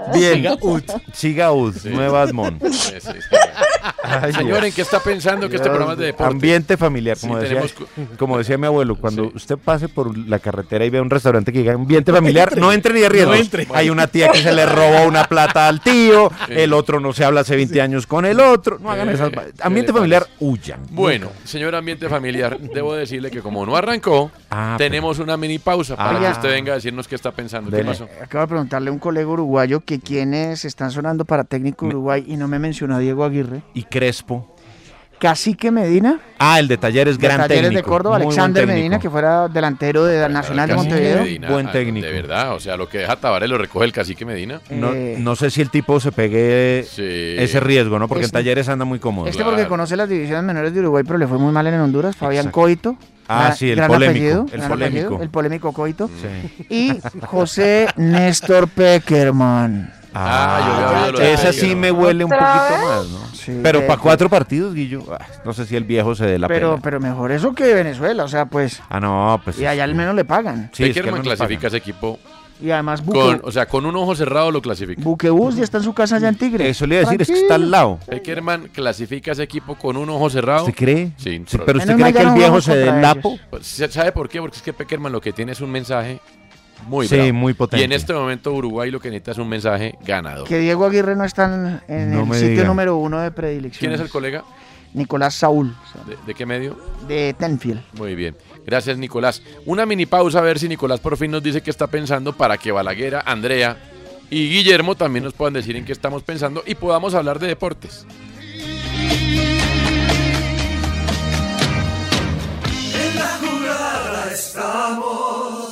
Bien. Siga Ud, Nueva Admont. Señor, ¿en qué está pensando que este programa es de deporte? Ambiente familiar, como decía mi abuelo, cuando usted pase por la carretera y vea un restaurante que diga ambiente familiar, no entre ni de riesgo. Hay una tía que se le robó una plata al tío, el otro no se habla hace 20 años con el otro, no hagan esas. Ambiente familiar, huyan. Bueno, señor ambiente familiar, debo decirle que como no arrancó, tenemos una mini pausa para que usted venga a decirnos qué está pensando. ¿Qué pasó? Acabo de preguntarle a un colega uruguayo que quiénes están sonando para técnico de Uruguay y no me mencionó a Diego Aguirre. Y Crespo. Cacique Medina. El de Talleres, gran técnico. Talleres de Córdoba, Alexander Medina, que fuera delantero de Nacional de Montevideo. Medina, buen técnico. De verdad, o sea, lo que deja Tabaré lo recoge el Cacique Medina. No sé si el tipo se pegue ese riesgo, ¿no? Porque en Talleres anda muy cómodo. Porque conoce las divisiones menores de Uruguay, pero le fue muy mal en Honduras. Fabián Coito. Sí, el polémico. El polémico Coito. Sí. Y José Néstor Peckerman. Esa sí me huele un poquito más, ¿no? Sí, pero para 4 partidos, Guillo, no sé si el viejo se dé la pena. Pero mejor eso que Venezuela, o sea, pues. Pues. Y allá al menos le pagan. Sí, Peckerman clasifica ese equipo. Y además con un ojo cerrado lo clasifica. Buquebus ya está en su casa allá en Tigre. Eso le iba a decir, es que está al lado. Peckerman clasifica ese equipo con un ojo cerrado. ¿Se cree? Sí. Pero ¿usted cree que el viejo se dé el lapo? Pues, ¿sabe por qué? Porque es que Peckerman lo que tiene es un mensaje muy bravo. Muy potente. Y en este momento Uruguay lo que necesita es un mensaje ganador. Que Diego Aguirre no está en el sitio número 1 de predilección. ¿Quién es el colega? Nicolás Saúl. ¿De qué medio? De Tenfield. Muy bien. Gracias, Nicolás. Una mini pausa a ver si Nicolás por fin nos dice qué está pensando para que Balaguer, Andrea y Guillermo también nos puedan decir en qué estamos pensando y podamos hablar de deportes. En la jugada estamos.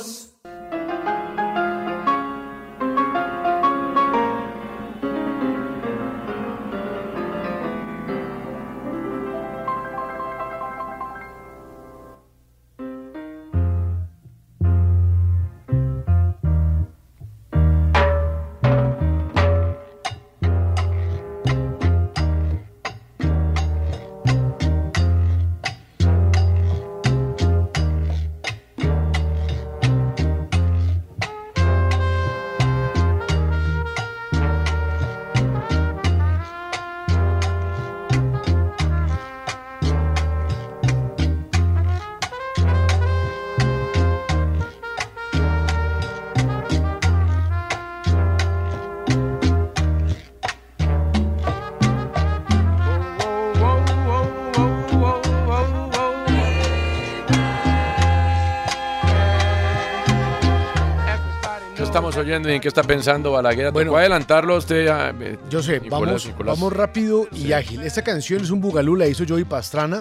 Estamos oyendo y en qué está pensando Balaguer. Bueno, voy a adelantarlo usted. Yo sé, vamos rápido y ágil. Esta canción es un bugalú, la hizo Joey Pastrana.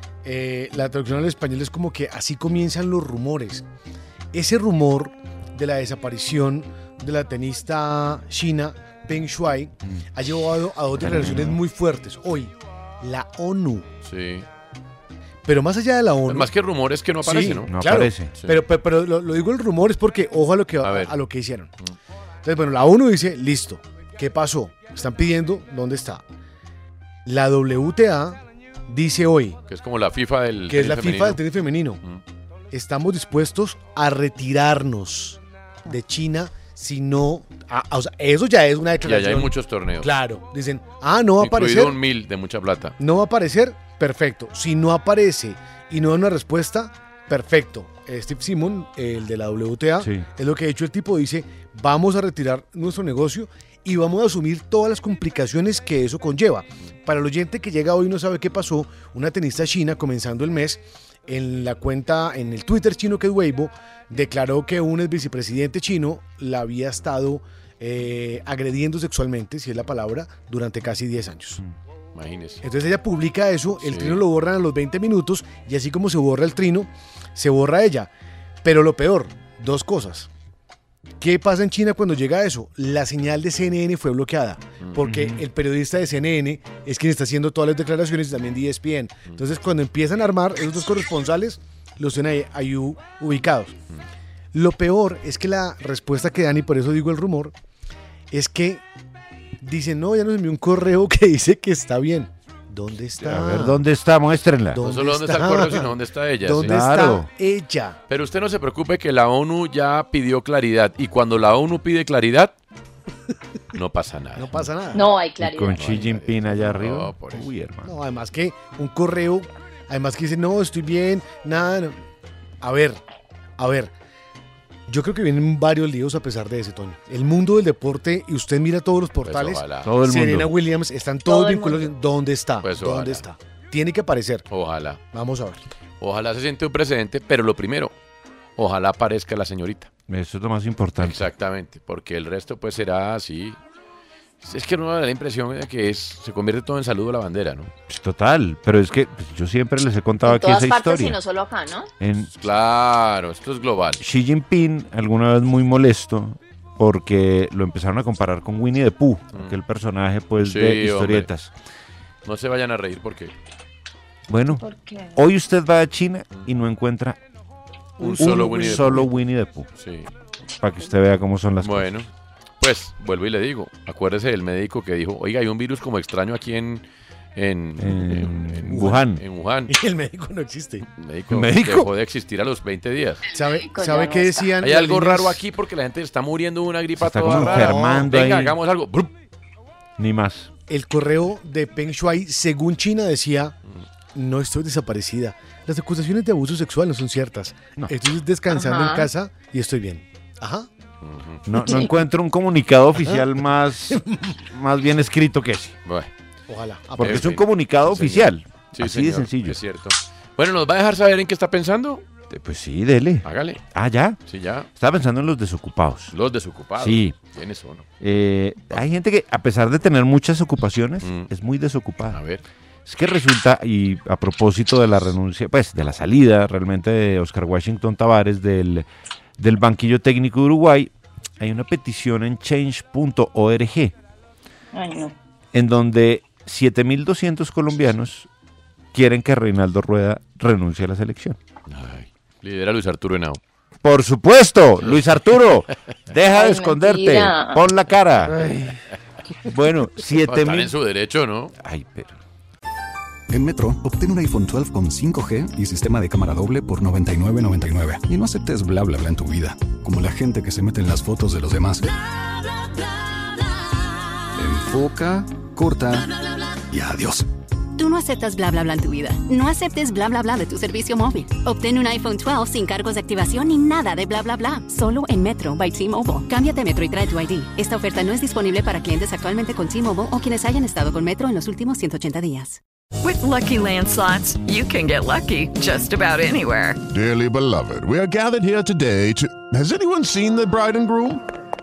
La traducción al español es como que así comienzan los rumores. Ese rumor de la desaparición de la tenista china Peng Shuai ha llevado a 2 declaraciones muy fuertes. Hoy, la ONU. Sí. Pero más allá de la ONU. Más que rumores que no aparece, sí, ¿no? No aparece. Sí. Pero lo digo el rumor es porque ojo a lo que hicieron. Entonces, bueno, la ONU dice, listo, ¿qué pasó? Están pidiendo, ¿dónde está? La WTA dice hoy. Que es como la FIFA del tenis femenino. Que es la FIFA del tenis femenino. Estamos dispuestos a retirarnos de China si no. O sea, eso ya es una declaración. Y allá hay muchos torneos. Claro. Dicen, no va a aparecer. Incluido un 1000 de mucha plata. No va a aparecer. Perfecto. Si no aparece y no da una respuesta, perfecto. Steve Simon, el de la WTA, es lo que ha hecho el tipo. Dice, vamos a retirar nuestro negocio y vamos a asumir todas las complicaciones que eso conlleva. Para el oyente que llega hoy y no sabe qué pasó, una tenista china, comenzando el mes, en la cuenta, en el Twitter chino que es Weibo, declaró que un ex vicepresidente chino la había estado agrediendo sexualmente, si es la palabra, durante casi 10 años. Imagínese. Entonces ella publica eso, el trino lo borran a los 20 minutos y así como se borra el trino, se borra ella. Pero lo peor, 2 cosas. ¿Qué pasa en China cuando llega a eso? La señal de CNN fue bloqueada porque el periodista de CNN es quien está haciendo todas las declaraciones y también de ESPN. Entonces cuando empiezan a armar esos 2 corresponsales, los tienen ahí ubicados. Lo peor es que la respuesta que dan, y por eso digo el rumor, es que dicen, no, ya nos envió un correo que dice que está bien. ¿Dónde está? A ver, ¿dónde está? Muéstrenla. No solo dónde está el correo, sino dónde está ella. ¿Dónde está ella? Pero usted no se preocupe que la ONU ya pidió claridad. Y cuando la ONU pide claridad, no pasa nada. No pasa nada. No hay claridad. Con Xi Jinping allá arriba. No, por eso. Uy, hermano. No, además que un correo, además que dice, no, estoy bien, nada. No. A ver. Yo creo que vienen varios líos a pesar de ese, Toño. El mundo del deporte, y usted mira todos los portales, todo el Serena mundo. Williams, están todos Todo el vinculados. ¿Dónde está? Pues ¿Dónde ojalá. está? Tiene que aparecer. Ojalá. Vamos a ver. Ojalá se siente un precedente, pero lo primero, ojalá aparezca la señorita. Eso es lo más importante. Exactamente, porque el resto pues será así. Es que uno da la impresión de que se convierte todo en saludo a la bandera, ¿no? Pues total, pero es que pues, yo siempre les he contado En aquí todas esa partes historia. y no solo acá, ¿no? Claro, esto es global. Xi Jinping, alguna vez muy molesto, porque lo empezaron a comparar con Winnie the Pooh, aquel personaje pues Sí, de historietas. hombre. No se vayan a reír porque Bueno, ¿Por qué? hoy usted va a China y no encuentra un solo Winnie the solo Pooh. Winnie the Pooh. Sí. Para que usted vea cómo son las Bueno, pues vuelvo y le digo, acuérdese del médico que dijo, oiga, hay un virus como extraño aquí en Wuhan. En Wuhan. Y el médico no existe. El médico dejó de existir a los 20 días. ¿Sabe qué decían? Hay las algo líneas? raro aquí porque la gente está muriendo de una gripa está toda como rara. enfermando Venga, ahí. hagamos algo. Brup. Ni más. El correo de Peng Shuai, según China, decía, no estoy desaparecida. Las acusaciones de abuso sexual no son ciertas. Estoy descansando Ajá. en casa y estoy bien. Ajá. No encuentro un comunicado oficial más bien escrito que ese. Bueno, Ojalá. Porque En es un fin. comunicado Sí, señor. oficial. Sí, Así señor, de sencillo. Es cierto. Bueno, ¿nos va a dejar saber en qué está pensando? Pues sí, dele. Hágale. Ah, ya. Sí, ya. Estaba pensando en los desocupados. Los desocupados. Sí. ¿Quiénes son? Hay gente que, a pesar de tener muchas ocupaciones, es muy desocupada. A ver. Es que resulta, y a propósito de la renuncia, pues de la salida realmente de Oscar Washington Tabárez del banquillo técnico de Uruguay, hay una petición en change.org Ay, no. en donde 7.200 colombianos quieren que Reinaldo Rueda renuncie a la selección. Lidera Luis Arturo Henao. Por supuesto, Luis Arturo, deja de Ay, esconderte, mentira. pon la cara. Bueno, Están en 7.000. su derecho, ¿no? Ay, pero. En Metro, obtén un iPhone 12 con 5G y sistema de cámara doble por $99.99. Y no aceptes bla bla bla en tu vida, como la gente que se mete en las fotos de los demás. Enfoca, corta y adiós. Tú no aceptas bla bla bla en tu vida. No aceptes bla bla bla de tu servicio móvil. Obtén un iPhone 12 sin cargos de activación ni nada de bla bla bla. Solo en Metro by T-Mobile. Cámbiate a Metro y trae tu ID. Esta oferta no es disponible para clientes actualmente con T-Mobile o quienes hayan estado con Metro en los últimos 180 días. With Lucky Land Slots, you can get lucky just about anywhere. Dearly beloved, we are gathered here today to... Has anyone seen the bride and groom?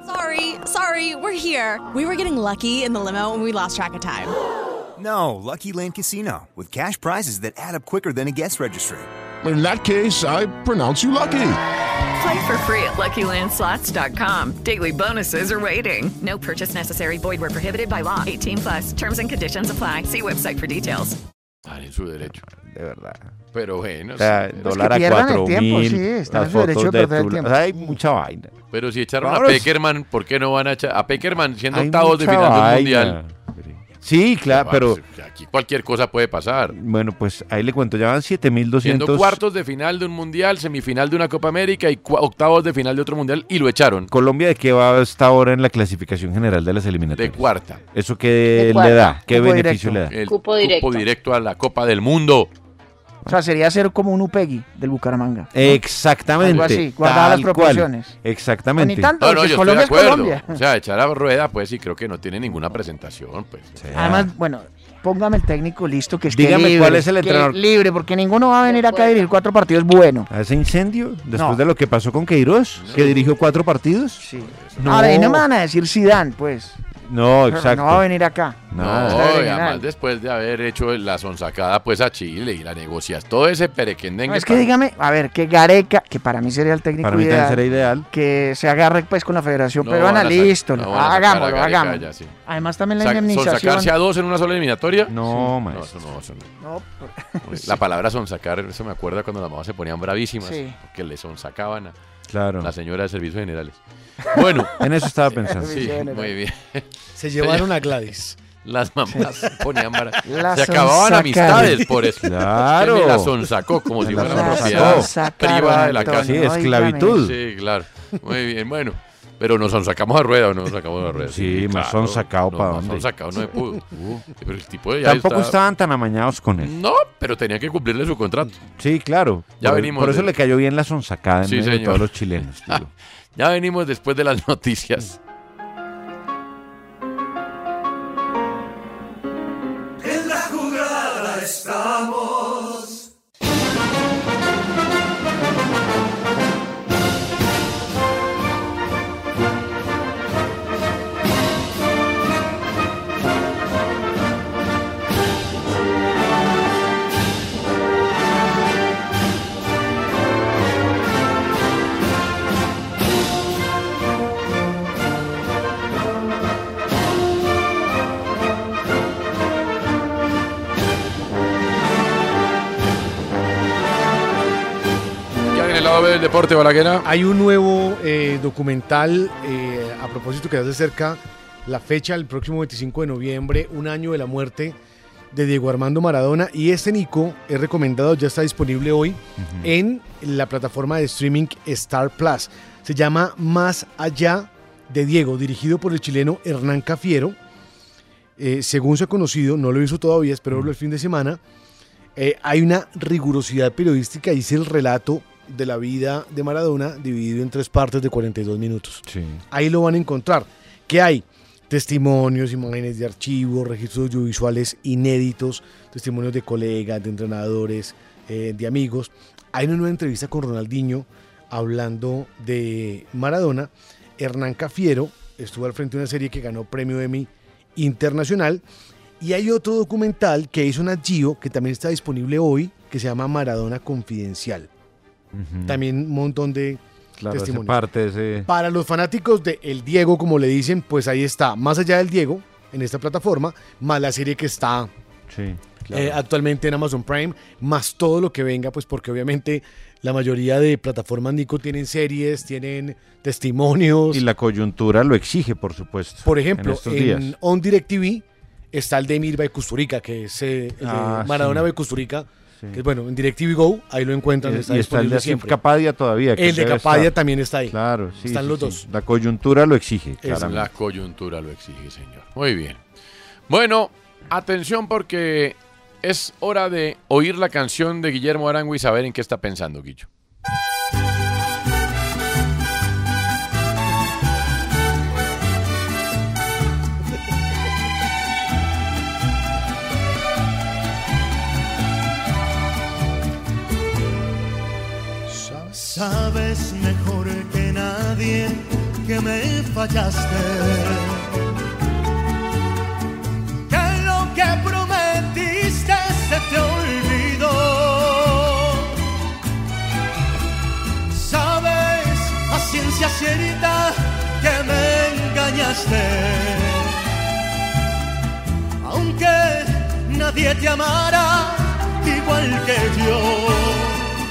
Sorry, we're here. We were getting lucky in the limo and we lost track of time. No, Lucky Land Casino, with cash prizes that add up quicker than a guest registry. In that case, I pronounce you lucky. Play for free at LuckyLandSlots.com. Daily bonuses are waiting. No purchase necessary. Void where prohibited by law. 18+. Terms and conditions apply. See website for details. Están en su derecho. De verdad. Pero bueno. O sea, sí. dólar a pierdan el 4.000. tiempo, sí, están en su derecho de perder el tiempo. O sea, hay mucha vaina. Pero si echaron Vámonos. a Peckerman, ¿por qué no van a echar a Peckerman siendo Hay octavos de mucha final del vaina. Mundial? Sí, claro, pero... Aquí cualquier cosa puede pasar. Bueno, pues ahí le cuento, ya van 7.200... Siendo cuartos de final de un Mundial, semifinal de una Copa América y octavos de final de otro Mundial y lo echaron. ¿Colombia de qué va hasta ahora en la clasificación general de las eliminatorias? De cuarta. ¿Eso De qué cuarta. le da? ¿Qué Cupo beneficio directo. le da? El Cupo directo. a la Copa del Mundo. O sea, sería ser como un Upegui del Bucaramanga. Exactamente. Algo así, guardadas las tal cual. proporciones. Exactamente. O ni tanto, No, porque yo estoy Colombia de es acuerdo. Colombia. O sea, echar a Rueda, pues sí, creo que no tiene ninguna presentación. Pues. Además, bueno, póngame el técnico listo que esté Dígame libre. cuál es el que entrenador. Libre, porque ninguno va a venir acá a dirigir 4 partidos buenos. ¿A ese incendio? ¿Después No. de lo que pasó con Queiroz? ¿Que dirigió 4 partidos? Sí. No. Ahora, y no me van a decir Zidane, pues. No, Pero exacto. no va a venir acá. No, Está y original. además después de haber hecho la sonsacada pues a Chile y la negociación, todo ese perequendengue. No, es que dígame, a ver, que Gareca, que para mí sería el técnico Para mí también ideal, sería ideal. que se agarre pues con la Federación No Peruana, van a sacar- listo, no van a sacar a hagámoslo, Gareca hagámoslo. ya, sí. Además también la indemnización. ¿Sonsacarse a 2 en una sola eliminatoria? No, Sí. maestro. No, eso no. No, La palabra sonsacar, eso me acuerda cuando las mamás se ponían bravísimas, Sí. porque le sonsacaban a Claro. la señora de servicios generales. Bueno. En eso estaba pensando. Sí, muy bien. Se llevaron a Gladys. Las mamás se ponían La se acababan sonsacaron. amistades por eso. Claro. Que me la sonsacó como si Me la fuera una sonsacó. propiedad Sonsacaron, privada de la Antonio, casa. Sí, esclavitud. Sí, claro. Muy bien, bueno. Pero nos son sacamos a rueda o no nos sacamos a rueda. Sí, me son sacado para dónde. Son sacado, no me pudo. Pero el tipo ya tampoco estaban tan amañados con él. No, pero tenía que cumplirle su contrato. Sí, claro. Ya venimos. Por eso le cayó bien la sonsacada en sí, medio de todos los chilenos. Ya venimos después de las noticias. En la jugada estamos. Del deporte, Balaguer. Hay un nuevo documental a propósito que se acerca la fecha, el próximo 25 de noviembre, un año de la muerte de Diego Armando Maradona, y este, Nico, es recomendado, ya está disponible hoy en la plataforma de streaming Star Plus. Se llama Más allá de Diego, dirigido por el chileno Hernán Cafiero. Según se ha conocido, no lo he visto todavía, espero verlo el fin de semana. Hay una rigurosidad periodística, dice el relato de la vida de Maradona dividido en 3 partes de 42 minutos. Sí. Ahí lo van a encontrar. ¿Qué hay? Testimonios, imágenes de archivo, registros audiovisuales inéditos, testimonios de colegas, de entrenadores, de amigos. Hay una nueva entrevista con Ronaldinho hablando de Maradona. Hernán Cafiero estuvo al frente de una serie que ganó premio Emmy internacional. Y hay otro documental que hizo Nat Geo, que también está disponible hoy, que se llama Maradona Confidencial. También un montón de testimonios. Para los fanáticos de El Diego, como le dicen, pues ahí está, Más allá del Diego, en esta plataforma, más la serie que está actualmente en Amazon Prime, más todo lo que venga, pues porque obviamente la mayoría de plataformas, Nico, tienen series, tienen testimonios. Y la coyuntura lo exige, por supuesto. Por ejemplo, en On DirecTV está el de Emir by Kusturica, que es el de Maradona by Kusturica. Sí. Que, bueno, en DirecTV Go, ahí lo encuentran. Está y está el de Asif Kapadia todavía. El de Kapadia también está ahí. Claro, sí. Están los dos. La coyuntura lo exige. La coyuntura lo exige, señor. Muy bien. Bueno, atención porque es hora de oír la canción de Guillermo Arango y saber en qué está pensando, Guillo. Sabes mejor que nadie que me fallaste, que lo que prometiste se te olvidó. Sabes a ciencia cierta que me engañaste, aunque nadie te amara igual que yo.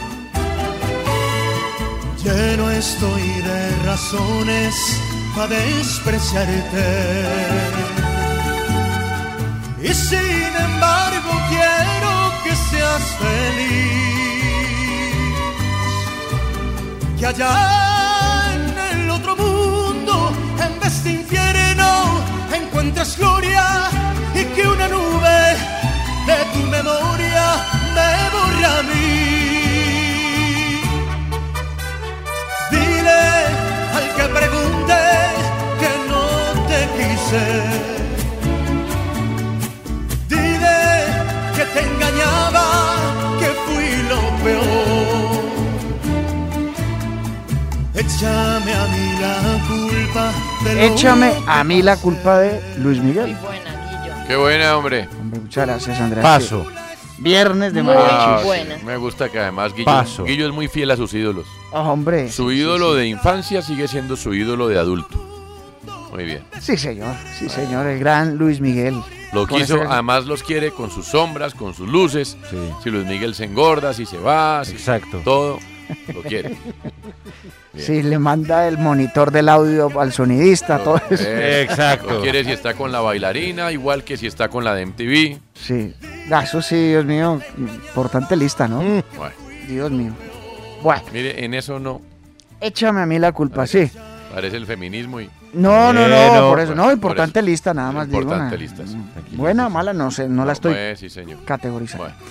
Lleno estoy de razones para despreciarte, y sin embargo quiero que seas feliz, que allá en el otro mundo en vez de infierno encuentres gloria, y que una nube de tu memoria me borre a mí. Al que pregunte que no te quise, dile que te engañaba, que fui lo peor. Échame a mí la culpa de Échame a mí la culpa de Luis Miguel. Muy buena, Guillo. Qué buena, hombre. Muchas gracias, Andrés. Paso. Viernes de Muy mariachis. buena. Me gusta que además Guillo es muy fiel a sus ídolos. Hombre. Su ídolo de infancia sigue siendo su ídolo de adulto. Muy bien. Sí, señor. Sí, señor. El gran Luis Miguel. Lo quiso, además los quiere con sus sombras, con sus luces. Sí. Si Luis Miguel se engorda, si se va, exacto. Todo lo quiere. Bien. Sí, le manda el monitor del audio al sonidista, todo eso. Exacto. Lo quiere si está con la bailarina, igual que si está con la de MTV. Sí. Eso sí, Dios mío, importante lista, ¿no? Bueno. Dios mío. Bueno. Mire, en eso no. Échame a mí la culpa, sí. Parece el feminismo y... No, por eso. No, importante lista, nada más digo. Importante lista, sí. Buena, mala, no sé, no la estoy sí, señor. categorizando. Bueno.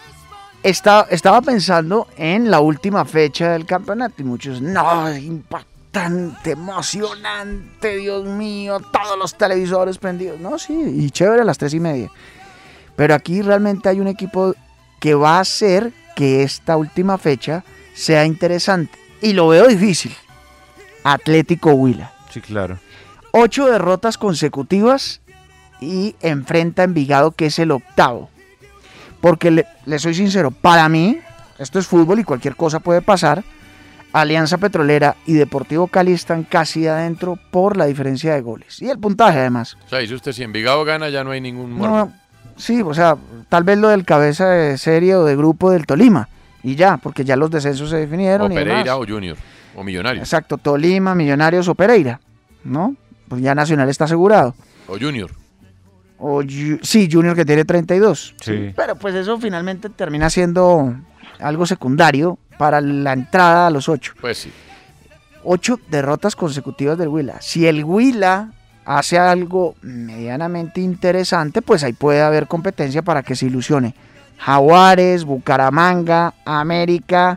Estaba pensando en la última fecha del campeonato y muchos, no, es impactante, emocionante, Dios mío, todos los televisores prendidos. No, sí, y chévere a las 3:30. Pero aquí realmente hay un equipo que va a hacer que esta última fecha sea interesante. Y lo veo difícil. Atlético Huila. Sí, claro. 8 derrotas consecutivas y enfrenta a Envigado, que es el octavo. Porque le soy sincero, para mí, esto es fútbol y cualquier cosa puede pasar. Alianza Petrolera y Deportivo Cali están casi adentro por la diferencia de goles. Y el puntaje, además. O sea, dice usted, si Envigado gana ya no hay ningún muerto. No, sí, o sea, tal vez lo del cabeza de serie o de grupo del Tolima. Y ya, porque ya los descensos se definieron. O y Pereira demás. o Junior, o Millonarios. Exacto, Tolima, Millonarios o Pereira, ¿no? Pues ya Nacional está asegurado. O Junior. Sí, Junior, que tiene 32. Sí. Pero pues eso finalmente termina siendo algo secundario para la entrada a los 8. Pues sí. 8 derrotas consecutivas del Huila. Si el Huila hace algo medianamente interesante, pues ahí puede haber competencia para que se ilusione. Jaguares, Bucaramanga, América,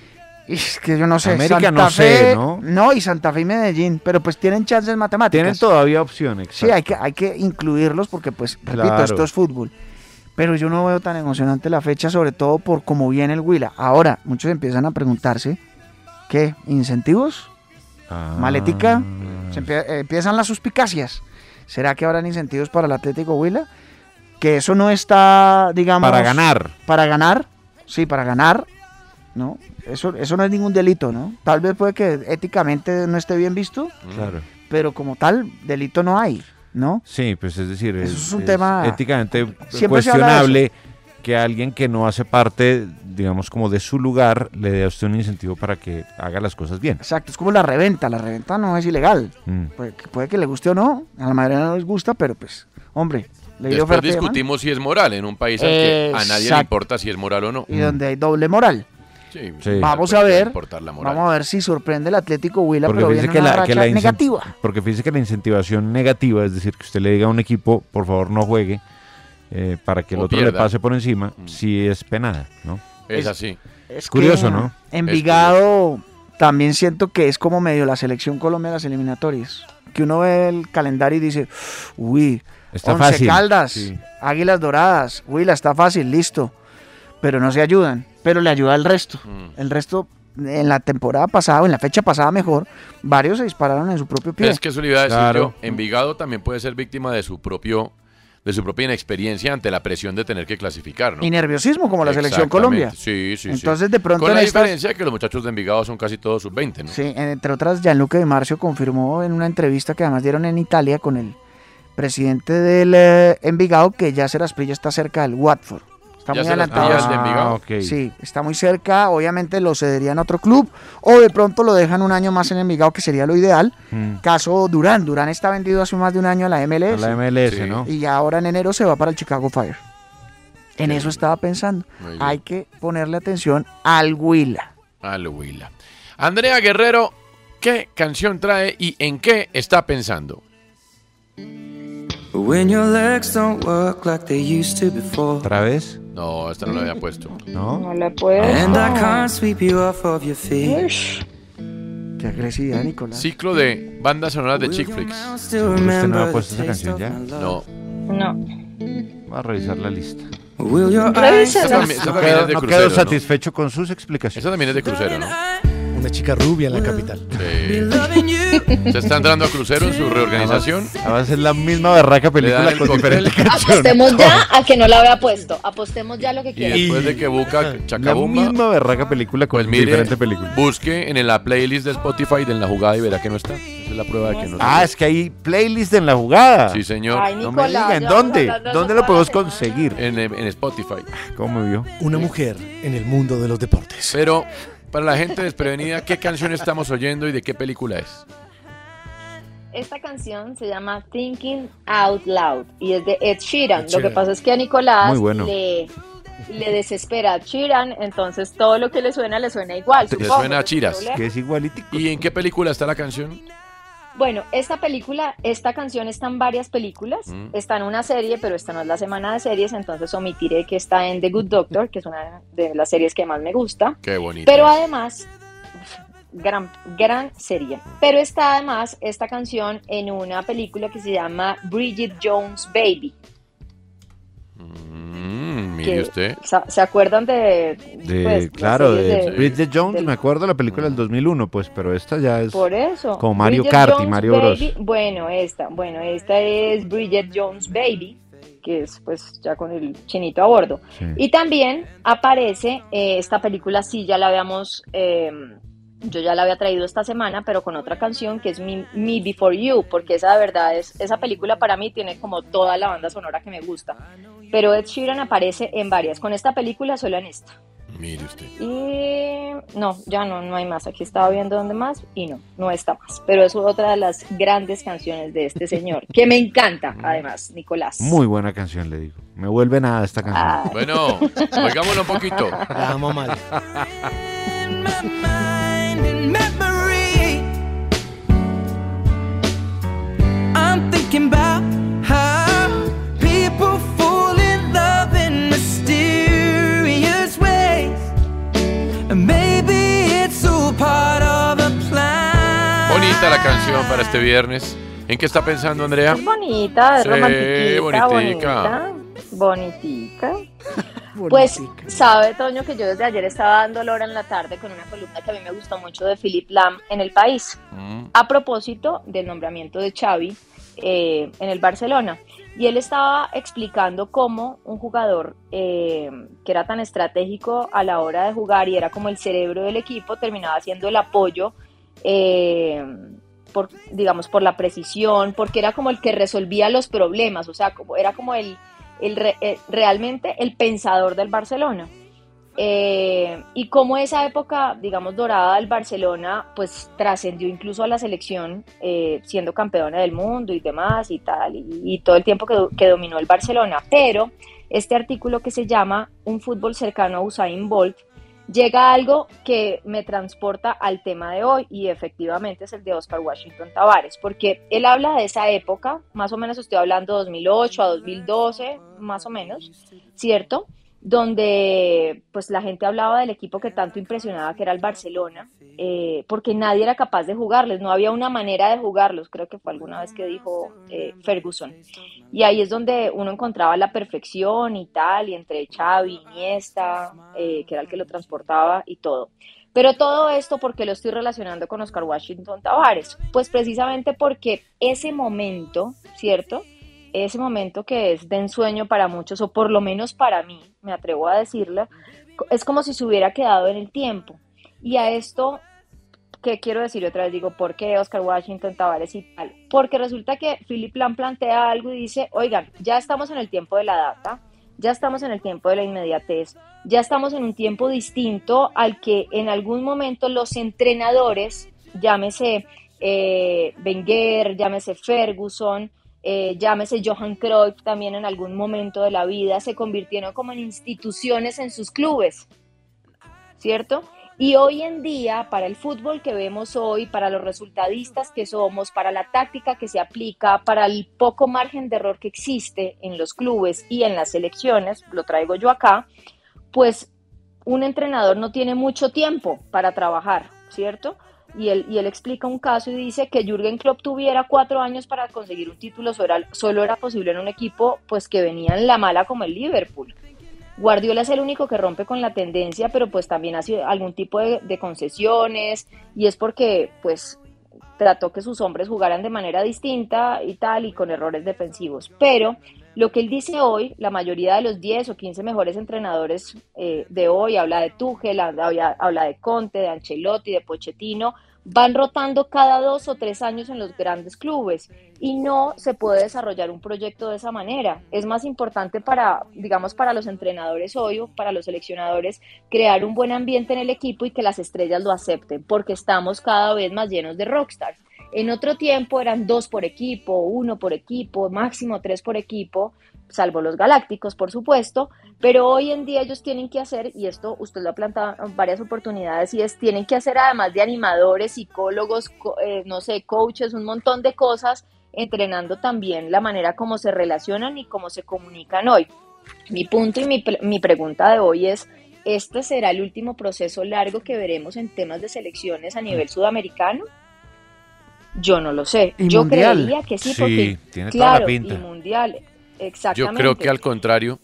es que yo no sé, América Santa no Fe, sé, ¿no? No, y Santa Fe y Medellín, pero pues tienen chances matemáticas. Tienen todavía opciones. Sí, hay que incluirlos porque pues, repito, Claro. esto es fútbol. Pero yo no veo tan emocionante la fecha, sobre todo por cómo viene el Huila. Ahora, muchos empiezan a preguntarse, ¿qué? ¿Incentivos? ¿Malética? Empiezan las suspicacias. ¿Será que habrán incentivos para el Atlético Huila? Que eso no está, digamos... Para ganar. Para ganar, sí, para ganar, ¿no? Eso no es ningún delito, ¿no? Tal vez puede que éticamente no esté bien visto, Claro. pero como tal, delito no hay, ¿no? Sí, pues es decir, Eso es un tema- éticamente Siempre se habla de cuestionable que alguien que no hace parte, digamos, como de su lugar, le dé a usted un incentivo para que haga las cosas bien. Exacto, es como la reventa no es ilegal. Puede que le guste o no, a la mayoría no les gusta, pero pues, hombre, le dio Después oferta y demanda. discutimos si es moral en un país al que a nadie le Exacto. importa si es moral o no. Y donde hay doble moral. Sí, Vamos pues, a debe ver, importar la moral. vamos a ver si sorprende el Atlético Huila, Porque pero fíjese viene una racha negativa. Porque fíjese que la incentivación negativa, es decir, que usted le diga a un equipo, por favor no juegue, para que el O otro le pierda. pase por encima, sí es penada, ¿no? Es así. Es Curioso, que ¿no? Envigado también siento que es como medio la selección Colombia de las eliminatorias. Que uno ve el calendario y dice, uy, Está Once fácil. Caldas, Sí. Águilas Doradas, Huila, está fácil, listo. Pero no se ayudan, pero le ayuda el resto. El resto, en la temporada pasada, o en la fecha pasada mejor, varios se dispararon en su propio pie. Es que eso le iba a decir Claro. yo. Envigado también puede ser víctima de su propia inexperiencia ante la presión de tener que clasificar, ¿no? Y nerviosismo, como la selección Exactamente. Colombia. Sí, sí, Entonces, sí. de pronto Con la en estas- diferencia de que los muchachos de Envigado son casi todos sub-20, ¿no? Sí, entre otras, Gianluca Di Marzio confirmó en una entrevista que además dieron en Italia con el presidente del Envigado que ya Asprilla está cerca del Watford. Está ¿Ya muy Asprilla adelantado. es de Envigado? ok. Sí, está muy cerca. Obviamente lo cederían a otro club o de pronto lo dejan un año más en Envigado, que sería lo ideal. Caso Durán. Durán está vendido hace más de un año a la MLS. A la MLS, ¿no? Y ya ahora en enero se va para el Chicago Fire. En Qué eso bien. estaba pensando. Muy bien. Hay que ponerle atención al Huila. Al Huila. Andrea Guerrero, ¿qué canción trae y en qué está pensando? When your legs don't work like they used to before. ¿Otra vez? No, esta no la había puesto. ¿No? No la puedo. And I can't sweep you off of your feet. Qué agresividad, Nicolás. Ciclo de bandas sonoras de chick flicks. ¿Usted no ha puesto esa canción ya? No. No. Va a revisar la lista. Will your Revísala. Esta también es de No quedo crucero, ¿no? satisfecho con sus explicaciones. Esta también es de crucero, ¿no? Una chica rubia en la capital. Sí. Se está entrando a crucero en su reorganización. Además es la misma berraca Le película dan el con cóctel. diferente canción. Apostemos ya a que no la había puesto. Apostemos ya lo que Y quiera. después de que busca La Chacabumba, misma berraca película con pues mire, diferente película. busque en la playlist de Spotify de En la Jugada y verá que no está. Esa es la prueba de que no está. Ah, es que hay playlist en la jugada. Sí, señor. Ay, No me Nicolás, diga, ¿en ya dónde? vamos a hablar de ¿Dónde eso lo podemos toda la conseguir? En Spotify. ¿Cómo me vio? Una mujer en el mundo de los deportes. Pero para la gente desprevenida, ¿qué canción estamos oyendo y de qué película es? Esta canción se llama Thinking Out Loud y es de Ed Sheeran. Ed Lo Sheeran. que pasa es que a Nicolás Muy bueno. le desespera a Sheeran, entonces todo lo que le suena igual. Le supongo, suena a ese es el Chiras. problema. Que es igualítico. ¿Y en qué película está la canción? Bueno, esta canción está en varias películas, está en una serie, pero esta no es la semana de series, entonces omitiré que está en The Good Doctor, que es una de las series que más me gusta. Qué bonito. Pero además, gran serie. Pero está además esta canción en una película que se llama Bridget Jones' Baby. Mire usted. ¿Se acuerdan de claro, de Bridget Jones? Me acuerdo de la película del 2001, pues, pero esta ya es por eso, como Mario Bridget Kart y Jones' Mario Baby. Bros. Bueno, esta es Bridget Jones' Baby, que es pues ya con el chinito a bordo. Sí. Y también aparece esta película, sí, ya la habíamos... yo ya la había traído esta semana, pero con otra canción que es Me Before You, porque esa de verdad esa película para mí tiene como toda la banda sonora que me gusta. Pero Ed Sheeran aparece en varias, con esta película solo en esta. Mire usted. Y no, ya no hay más. Aquí estaba viendo dónde más y no está más. Pero es otra de las grandes canciones de este señor, que me encanta, además, Nicolás. Muy buena canción, le digo. Me vuelve nada esta canción. Bueno, oigámoslo un poquito. La amo mal. Memory, I'm thinking about how people fall in love in mysterious ways, and maybe it's all part of a plan. Bonita la canción para este viernes. ¿En qué está pensando, Andrea? Es bonita, es Sí, romantiquita, bonitica. Pues sabe, Toño, que yo desde ayer estaba dando olor en la tarde con una columna que a mí me gustó mucho de Philip Lam en El País, a propósito del nombramiento de Xavi en el Barcelona. Y él estaba explicando cómo un jugador que era tan estratégico a la hora de jugar y era como el cerebro del equipo, terminaba siendo el apoyo por la precisión, porque era como el que resolvía los problemas, o sea, era como realmente el pensador del Barcelona. Y como esa época, digamos, dorada del Barcelona, pues trascendió incluso a la selección, siendo campeona del mundo y demás y tal, y todo el tiempo que dominó el Barcelona. Pero este artículo que se llama Un fútbol cercano a Usain Bolt, llega a algo que me transporta al tema de hoy, y efectivamente es el de Oscar Washington Tabárez, porque él habla de esa época, más o menos estoy hablando de 2008 a 2012, más o menos, ¿cierto? Donde pues la gente hablaba del equipo que tanto impresionaba, que era el Barcelona, porque nadie era capaz de jugarles, no había una manera de jugarlos, creo que fue alguna vez que dijo Ferguson, y ahí es donde uno encontraba la perfección y tal, y entre Xavi, Iniesta, que era el que lo transportaba y todo. Pero todo esto, ¿por qué lo estoy relacionando con Oscar Washington Tabárez? Pues precisamente porque ese momento, ¿cierto?, ese momento que es de ensueño para muchos, o por lo menos para mí, me atrevo a decirlo, es como si se hubiera quedado en el tiempo. Y a esto, ¿qué quiero decir otra vez? Digo, ¿por qué Oscar Washington Tabárez y tal? Porque resulta que Philip Lam plantea algo y dice, oigan, ya estamos en el tiempo de la data, ya estamos en el tiempo de la inmediatez, ya estamos en un tiempo distinto al que en algún momento los entrenadores, llámese Wenger, llámese Ferguson, llámese Johan Cruyff, también en algún momento de la vida se convirtieron como en instituciones en sus clubes, ¿cierto? Y hoy en día, para el fútbol que vemos hoy, para los resultadistas que somos, para la táctica que se aplica, para el poco margen de error que existe en los clubes y en las selecciones, lo traigo yo acá, pues un entrenador no tiene mucho tiempo para trabajar, ¿cierto? Y él explica un caso y dice que Jürgen Klopp tuviera 4 años para conseguir un título, solo era posible en un equipo pues que venía en la mala como el Liverpool. Guardiola es el único que rompe con la tendencia, pero pues también hace algún tipo de concesiones, y es porque pues trató que sus hombres jugaran de manera distinta y tal, y con errores defensivos. Pero lo que él dice hoy, la mayoría de los 10 o 15 mejores entrenadores de hoy, habla de Tuchel, habla de Conte, de Ancelotti, de Pochettino, van rotando cada 2 o 3 años en los grandes clubes, y no se puede desarrollar un proyecto de esa manera. Es más importante para los entrenadores hoy, o para los seleccionadores, crear un buen ambiente en el equipo y que las estrellas lo acepten, porque estamos cada vez más llenos de rockstars. En otro tiempo eran 2 por equipo, 1 por equipo, máximo 3 por equipo, salvo los galácticos, por supuesto, pero hoy en día ellos tienen que hacer, y esto usted lo ha planteado en varias oportunidades, y es, tienen que hacer además de animadores, psicólogos, no sé, coaches, un montón de cosas, entrenando también la manera como se relacionan y cómo se comunican hoy. Mi punto y mi pregunta de hoy es, ¿este será el último proceso largo que veremos en temas de selecciones a nivel sudamericano? Yo no lo sé. ¿Y yo mundial? creería que sí, porque tiene toda la claro, pinta. y mundial, exactamente. Yo creo que al contrario,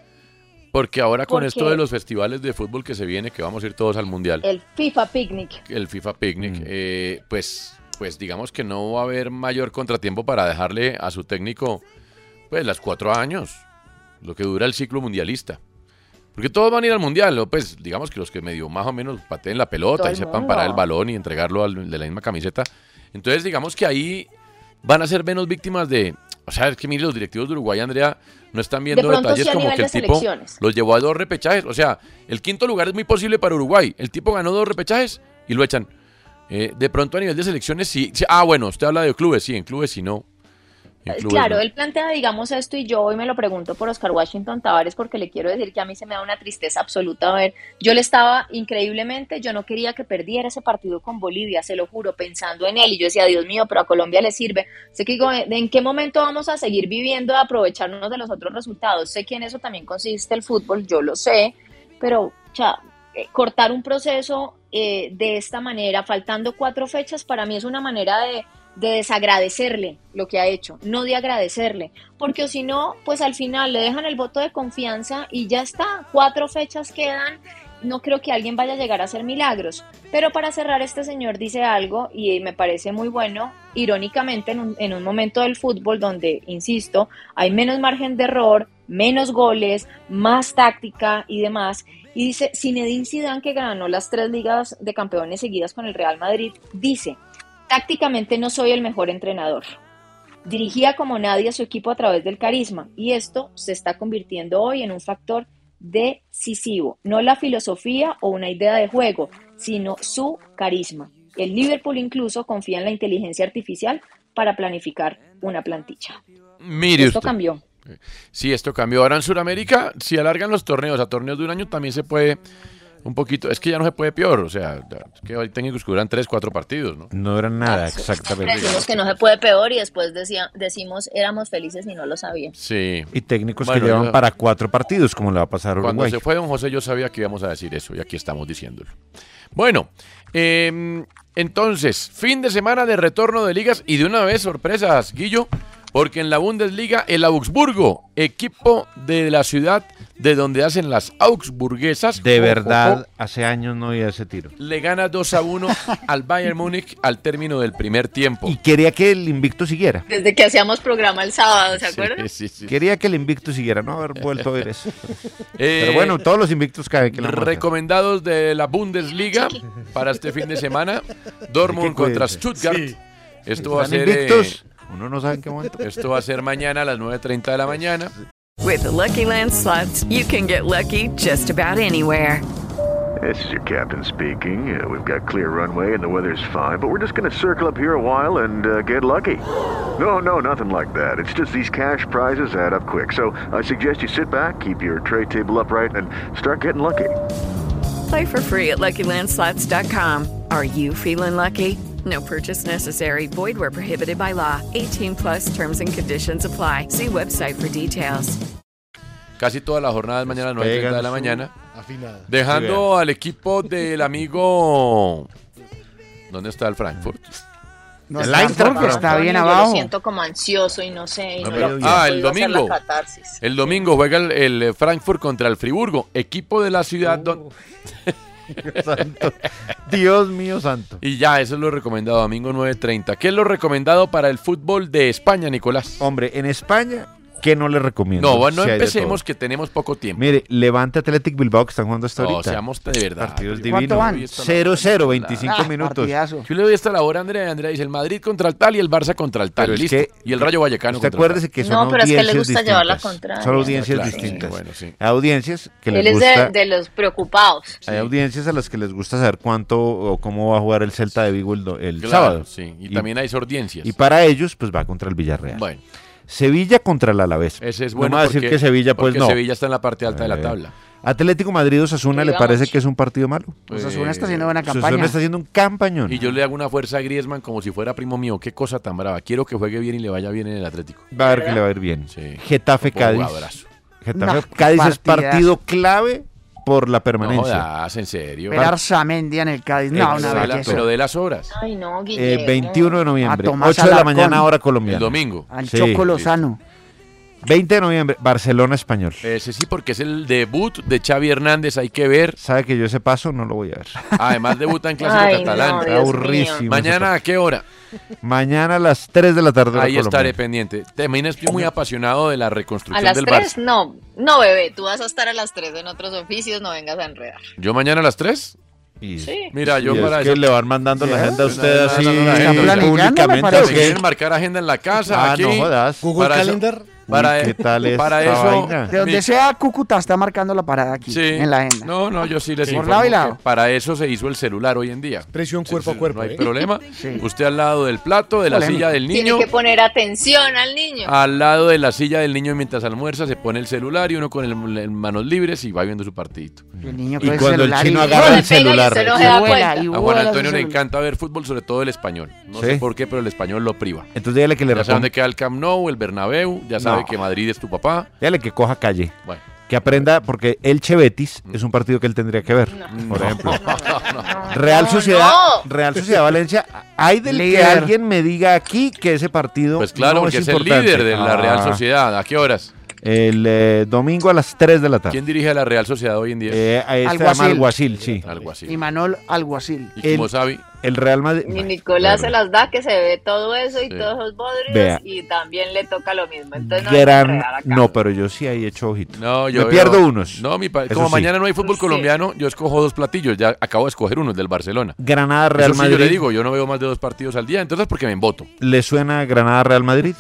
porque ahora con ¿Por esto qué? de los festivales de fútbol que se viene, que vamos a ir todos al Mundial, El FIFA Picnic. el FIFA Picnic, pues digamos que no va a haber mayor contratiempo para dejarle a su técnico pues las 4 años, lo que dura el ciclo mundialista. Porque todos van a ir al Mundial, ¿no? Pues digamos que los que medio más o menos pateen la pelota Todo y el sepan mundo. parar el balón y entregarlo de la misma camiseta. Entonces digamos que ahí van a ser menos víctimas de... O sea, es que mire, los directivos de Uruguay, Andrea, no están viendo pronto detalles sí a como nivel que el de tipo selecciones. los llevó a 2 repechajes. O sea, el 5.º lugar es muy posible para Uruguay. El tipo ganó 2 repechajes y lo echan. De pronto a nivel de selecciones sí. Bueno, usted habla de clubes, sí, en clubes sí no. En clubes Claro, no. él plantea, digamos, esto y yo hoy me lo pregunto por Oscar Washington Tavares porque le quiero decir que a mí se me da una tristeza absoluta. A ver, yo le estaba increíblemente, yo no quería que perdiera ese partido con Bolivia, se lo juro, pensando en él y yo decía, Dios mío, pero a Colombia le sirve. Sé que digo, ¿en qué momento vamos a seguir viviendo de aprovecharnos de los otros resultados? Sé que en eso también consiste el fútbol, yo lo sé, pero cortar un proceso de esta manera, faltando 4 fechas, para mí es una manera de desagradecerle lo que ha hecho, no de agradecerle, porque si no, pues al final le dejan el voto de confianza y ya está, 4 fechas quedan, no creo que alguien vaya a llegar a hacer milagros, pero para cerrar este señor dice algo y me parece muy bueno, irónicamente en un momento del fútbol donde, insisto, hay menos margen de error, menos goles, más táctica y demás, y dice, Zinedine Zidane, que ganó las 3 ligas de campeones seguidas con el Real Madrid, dice: tácticamente no soy el mejor entrenador. Dirigía como nadie a su equipo a través del carisma y esto se está convirtiendo hoy en un factor decisivo. No la filosofía o una idea de juego, sino su carisma. El Liverpool incluso confía en la inteligencia artificial para planificar una plantilla. Mire Esto usted. cambió. Sí, esto cambió. Ahora en Sudamérica, si alargan los torneos a torneos de un año, también se puede un poquito. Es que ya no se puede peor. O sea, es que hoy técnicos que duran 3-4 partidos, ¿no? No era nada, exactamente. Decimos que no se puede peor y después decimos éramos felices y no lo sabíamos. Sí. Y técnicos Bueno, que llevan yo- para 4 partidos, como le va a pasar a Cuando Uruguay. se fue don José yo sabía que íbamos a decir eso y aquí estamos diciéndolo. Bueno, entonces, fin de semana de retorno de ligas y de una vez sorpresas, Guillo, porque en la Bundesliga el Augsburgo, equipo de la ciudad de donde hacen las augsburguesas, De verdad, hace años no había ese tiro. le gana 2-1 al Bayern Múnich al término del primer tiempo. Y quería que el invicto siguiera. Desde que hacíamos programa el sábado, ¿se acuerdan? Sí, sí. Quería que el invicto siguiera, no haber vuelto a ver eso. Pero bueno, todos los invictos caben que lo vamos a hacer. Recomendados de la Bundesliga para este fin de semana. Dortmund Así que contra cuídense. Stuttgart. Sí. Esto va a Están ser invictos. Uno no sabe en qué momento. Esto va a ser mañana a las 9:30 de la mañana. With the Lucky Land Slots, you can get lucky just about anywhere. This is your captain speaking. We've got clear runway and the weather's fine, but we're just going to circle up here a while and get lucky. No, nothing like that. It's just these cash prizes add up quick. So I suggest you sit back, keep your tray table upright, and start getting lucky. Play for free at LuckyLandSlots.com. Are you feeling lucky? No purchase necessary. Void where prohibited by law. 18 plus terms and conditions apply. See website for details. Casi toda la jornada es mañana a las 9:30 de la mañana. Afinada. Dejando al equipo del amigo... ¿Dónde está el Frankfurt? No, el Eintracht que está bien Yo abajo. lo siento como ansioso y no sé. Y No, no pero- lo- el no he podido hacer domingo. la catarsis. El domingo juega el Frankfurt contra el Friburgo, equipo de la ciudad donde... Dios mío santo. Y ya, eso es lo recomendado, domingo 9:30. ¿Qué es lo recomendado para el fútbol de España, Nicolás? Hombre, en España, ¿qué no le recomiendo? No, bueno, Si hay de empecemos todo. que tenemos poco tiempo. Mire, Levante Athletic Bilbao que están jugando hasta No, ahorita. seamos de verdad. Partidos ¿Cuánto divinos. van? 0-0, 25 minutos. Partidazo. Yo le doy esta la hora a Andrea. Andrea dice el Madrid contra el tal y el Barça contra el tal. Pero es Listo. que- Y el Rayo Vallecano Usted contra el acuérdese tal. que son No, pero es que le audiencias gusta llevar la distintas. contraria. Son audiencias Claro, distintas. sí, bueno, sí. Hay audiencias que Él les es gusta... de los preocupados. Hay audiencias a las que les gusta saber cuánto o cómo va a jugar el Celta de Vigo el Claro, sábado. sí. Y también hay audiencias. Y para ellos, pues va contra el Villarreal. Bueno. Sevilla contra el Alavés. Ese es No bueno me va a decir porque, que Sevilla, pues porque no. Sevilla está en la parte alta de la tabla. Atlético Madrid-Osasuna, ¿le Digamos. parece que es un partido malo? Osasuna está haciendo buena Osasuna campaña. está haciendo un campañón. Y yo le hago una fuerza a Griezmann como si fuera primo mío. Qué cosa tan brava. Quiero que juegue bien y le vaya bien en el Atlético. Va a ver que le va a ir bien. Sí. Getafe-Cádiz. Jugadorazo. Getafe-Cádiz es partido clave por la No permanencia. jodas, en serio. Ver Arzamendi en el Cádiz. No, una belleza. Pero de las horas. Ay, no, Guillermo. 21 de noviembre, A Tomás 8 de la Alarcón. mañana, hora colombiana. El domingo. Al Sí, Choco Lozano. 20 de noviembre, Barcelona-Español. Ese sí, porque es el debut de Xavi Hernández, hay que ver. ¿Sabe que yo ese paso no lo voy a ver? Además debuta en Clásico Ay, Catalán. no, Dios Aburrísimo. ese Mañana, ¿a qué hora? Mañana a las 3 de la tarde. hora Ahí estaré colombiana. pendiente. También estoy muy apasionado de la ¿A reconstrucción las del 3? Barça. No, no, bebé, tú vas a estar a las 3 en otros oficios, no vengas a enredar. ¿Yo mañana a las 3? Sí. Mira, yo Y es para que eso... le van mandando la agenda a usted Una- así una agenda. públicamente. Pero ¿o si qué? quieren marcar agenda en la casa, aquí. No jodas. Google Para eso- Calendar. Para, Uy, ¿qué tal esta para eso, vaina? De donde sea, Cúcuta está marcando la parada aquí, Sí. en la agenda. No, yo sí les Por informo lado y que lado. para eso se hizo el celular hoy en día. Presión cuerpo a cuerpo. No hay ¿eh? problema. Sí. Usted al lado del plato, de la Polémico. silla del niño. Tiene que poner atención al niño. Al lado de la silla del niño mientras almuerza se pone el celular y uno con el manos libres y va viendo su partidito. El niño Y con cuando el celular chino y- agarra No, el le pega y celular. usted no y se da vuela, cuenta. y A Juan vuela Antonio su le celular. encanta ver fútbol, sobre todo el español. No ¿Sí? sé por qué, pero el español lo priva. Entonces dígale que le Ya sabe dónde responda. queda el Camp Nou, el Bernabéu, ya sabe No. que Madrid es tu papá. Dígale que coja calle. Bueno. Que aprenda, porque Elche Betis es un partido que él tendría que ver, por ejemplo. Real Sociedad, no. Real Sociedad Valencia. Hay del que Líder. alguien me diga aquí que ese partido Pues claro, no porque es el importante. líder de la Real Ah, Sociedad. ¿A qué horas? El domingo a las 3 de la tarde. ¿Quién dirige a la Real Sociedad hoy en día? Se llama Alguacil. Alguacil, sí. Algo así. Y Manol Alguacil. ¿Y cómo sabe? El Real Madrid. Mi Nicolás se las da que se ve todo eso y Sí. todos esos bodrios Vea. y también le toca lo mismo. Entonces no hay que Gran... enredar acá. No, pero yo sí ahí he hecho ojito. No, yo Me veo- pierdo unos. No, Eso como sí. mañana no hay fútbol Sí. colombiano, yo escojo 2 platillos. Ya acabo de escoger uno, el del Barcelona. Granada Real Eso sí, Madrid. yo le digo, yo no veo más de 2 partidos al día, entonces porque me emboto. ¿Le suena Granada Real Madrid?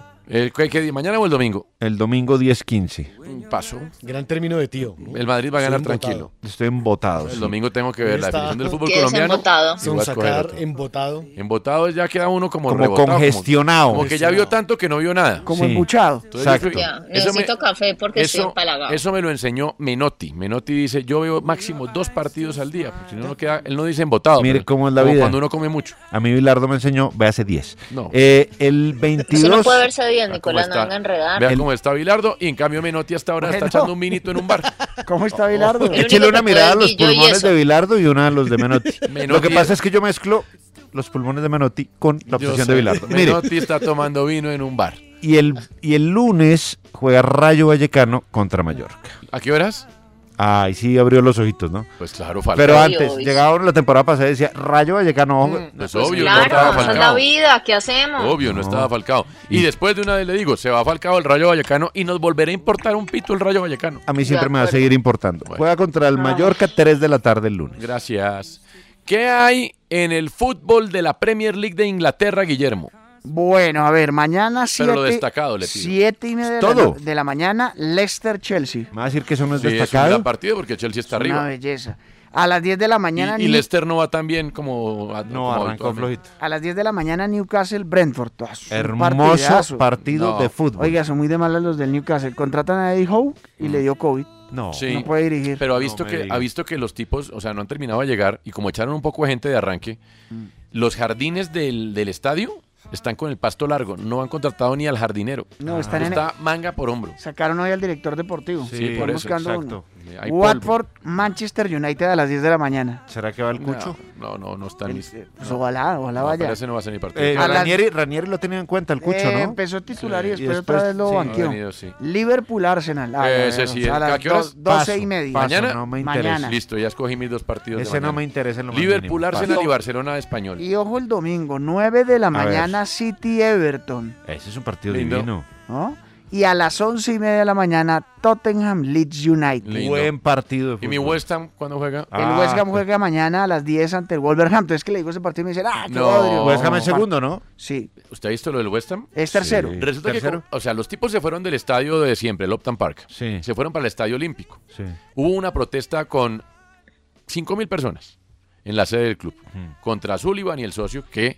¿Qué día? ¿Mañana o el domingo? El domingo 10-15. Paso. Gran término de tío. El Madrid va a ganar Estoy tranquilo. Estoy embotado. El sí. domingo tengo que ver la Está- definición del fútbol ¿Qué es colombiano. embotado? y Son voy a escoger sacar otro. embotado. Embotado ya queda uno como Como rebotado, congestionado. Como que ya vio tanto que no vio nada. Como Sí. embuchado. Entonces, Exacto. Ya, eso necesito café porque estoy empalagado. eso me lo enseñó Menotti. Menotti dice, yo veo máximo 2 partidos al día. Porque si no, no queda, él no dice embotado. Mire pero cómo es la como vida. cuando uno come mucho. A mí Bilardo me enseñó, véase 10. No. El 22. Eso no puede verse bien, Vea Nicolás, cómo no está. venga a enredar. Vea El- cómo está Bilardo y en cambio Menotti hasta ahora está Bueno. echando un vinito en un bar. ¿Cómo está Bilardo? El Échele único una que puede mirada a es los Guillo y pulmones eso. de Bilardo y una a los de Menotti. Menotti Lo que pasa es- es que yo mezclo los pulmones de Menotti con la Yo obsesión sé, de Bilardo. Mire, Menotti está tomando vino en un bar. y el lunes juega Rayo Vallecano contra Mallorca. ¿A qué horas? Ay, sí, abrió los ojitos, ¿no? Pues claro, falta. Pero Obvio, antes, obvio. llegaba uno la temporada pasada y decía, Rayo Vallecano, ojo. Pues Pues obvio, no estaba claro, esa es la Falcao. vida, ¿qué hacemos? Obvio, no estaba Falcao. Y después de una vez le digo, se va Falcao el Rayo Vallecano y nos volverá a importar un pito el Rayo Vallecano. A mí siempre De me va a acuerdo. seguir importando. Bueno. Juega contra el Mallorca 3 de la tarde el lunes. Gracias. ¿Qué hay en el fútbol de la Premier League de Inglaterra, Guillermo? Bueno, a ver, mañana Pero lo 7 destacado le pido. 7:30 ¿Todo? de la mañana, Leicester-Chelsea. Me va a decir que eso no es Sí, es un destacado. gran partido porque Chelsea está Una arriba. belleza. A las 10 de la mañana, Y Leicester no va tan bien como No, como arrancó habitualmente. flojito. a las 10 de la mañana, Newcastle-Brentford. Ah, es un Hermoso partidazo. partido No. de fútbol. Oiga, son muy de malas los del Newcastle. Contratan a Eddie Howe y le dio COVID. no. Sí. No puede dirigir. Pero ha visto, me que, diga. ha visto que los tipos, o sea, no han terminado de llegar y como echaron un poco de gente de arranque, los jardines del estadio están con el pasto largo. No han contratado ni al jardinero. No, están en Está manga por hombro. Sacaron hoy al director deportivo. Sí, Están por eso, buscando exacto. uno. Hay Watford, Manchester United a las 10 de la mañana. ¿Será que va el cucho? No están ni. Pues ojalá No, vaya. pero ese no va a ser ni partido. A las- Ranieri lo tenía en cuenta, el cucho, ¿no? Empezó titular y Sí, después, y otra después, vez lo sí, banqueó. ha venido, sí. Liverpool-Arsenal. Ese sí, a ¿a las qué horas? 12:30. ¿Mañana? No me interesa. Mañana. Listo, ya escogí mis 2 partidos. de Ese no mañana. me interesa en lo más Liverpool, mínimo. Arsenal Paso. y Barcelona Español. Y ojo el domingo, 9 de la ver. mañana, City-Everton. Ese es un partido Lindo. divino. ¿No? Y a las 11:30 de la mañana, Tottenham-Leeds United. Lindo. Buen partido de ¿Y mi fútbol. West Ham cuándo juega? El West Ham juega mañana a las 10 ante el Wolverhampton. Es que le digo ese partido y me dicen, ¡ah, qué No. odrio! West Ham en segundo, ¿no? Sí, ¿Usted ha visto lo del West Ham? es tercero. Sí. Resulta ¿Tercero? que, o sea, los tipos se fueron del estadio de siempre, el Upton Park. Sí. Se fueron para el Estadio Olímpico. Sí. Hubo una protesta con 5.000 personas en la sede del club contra Sullivan y el socio que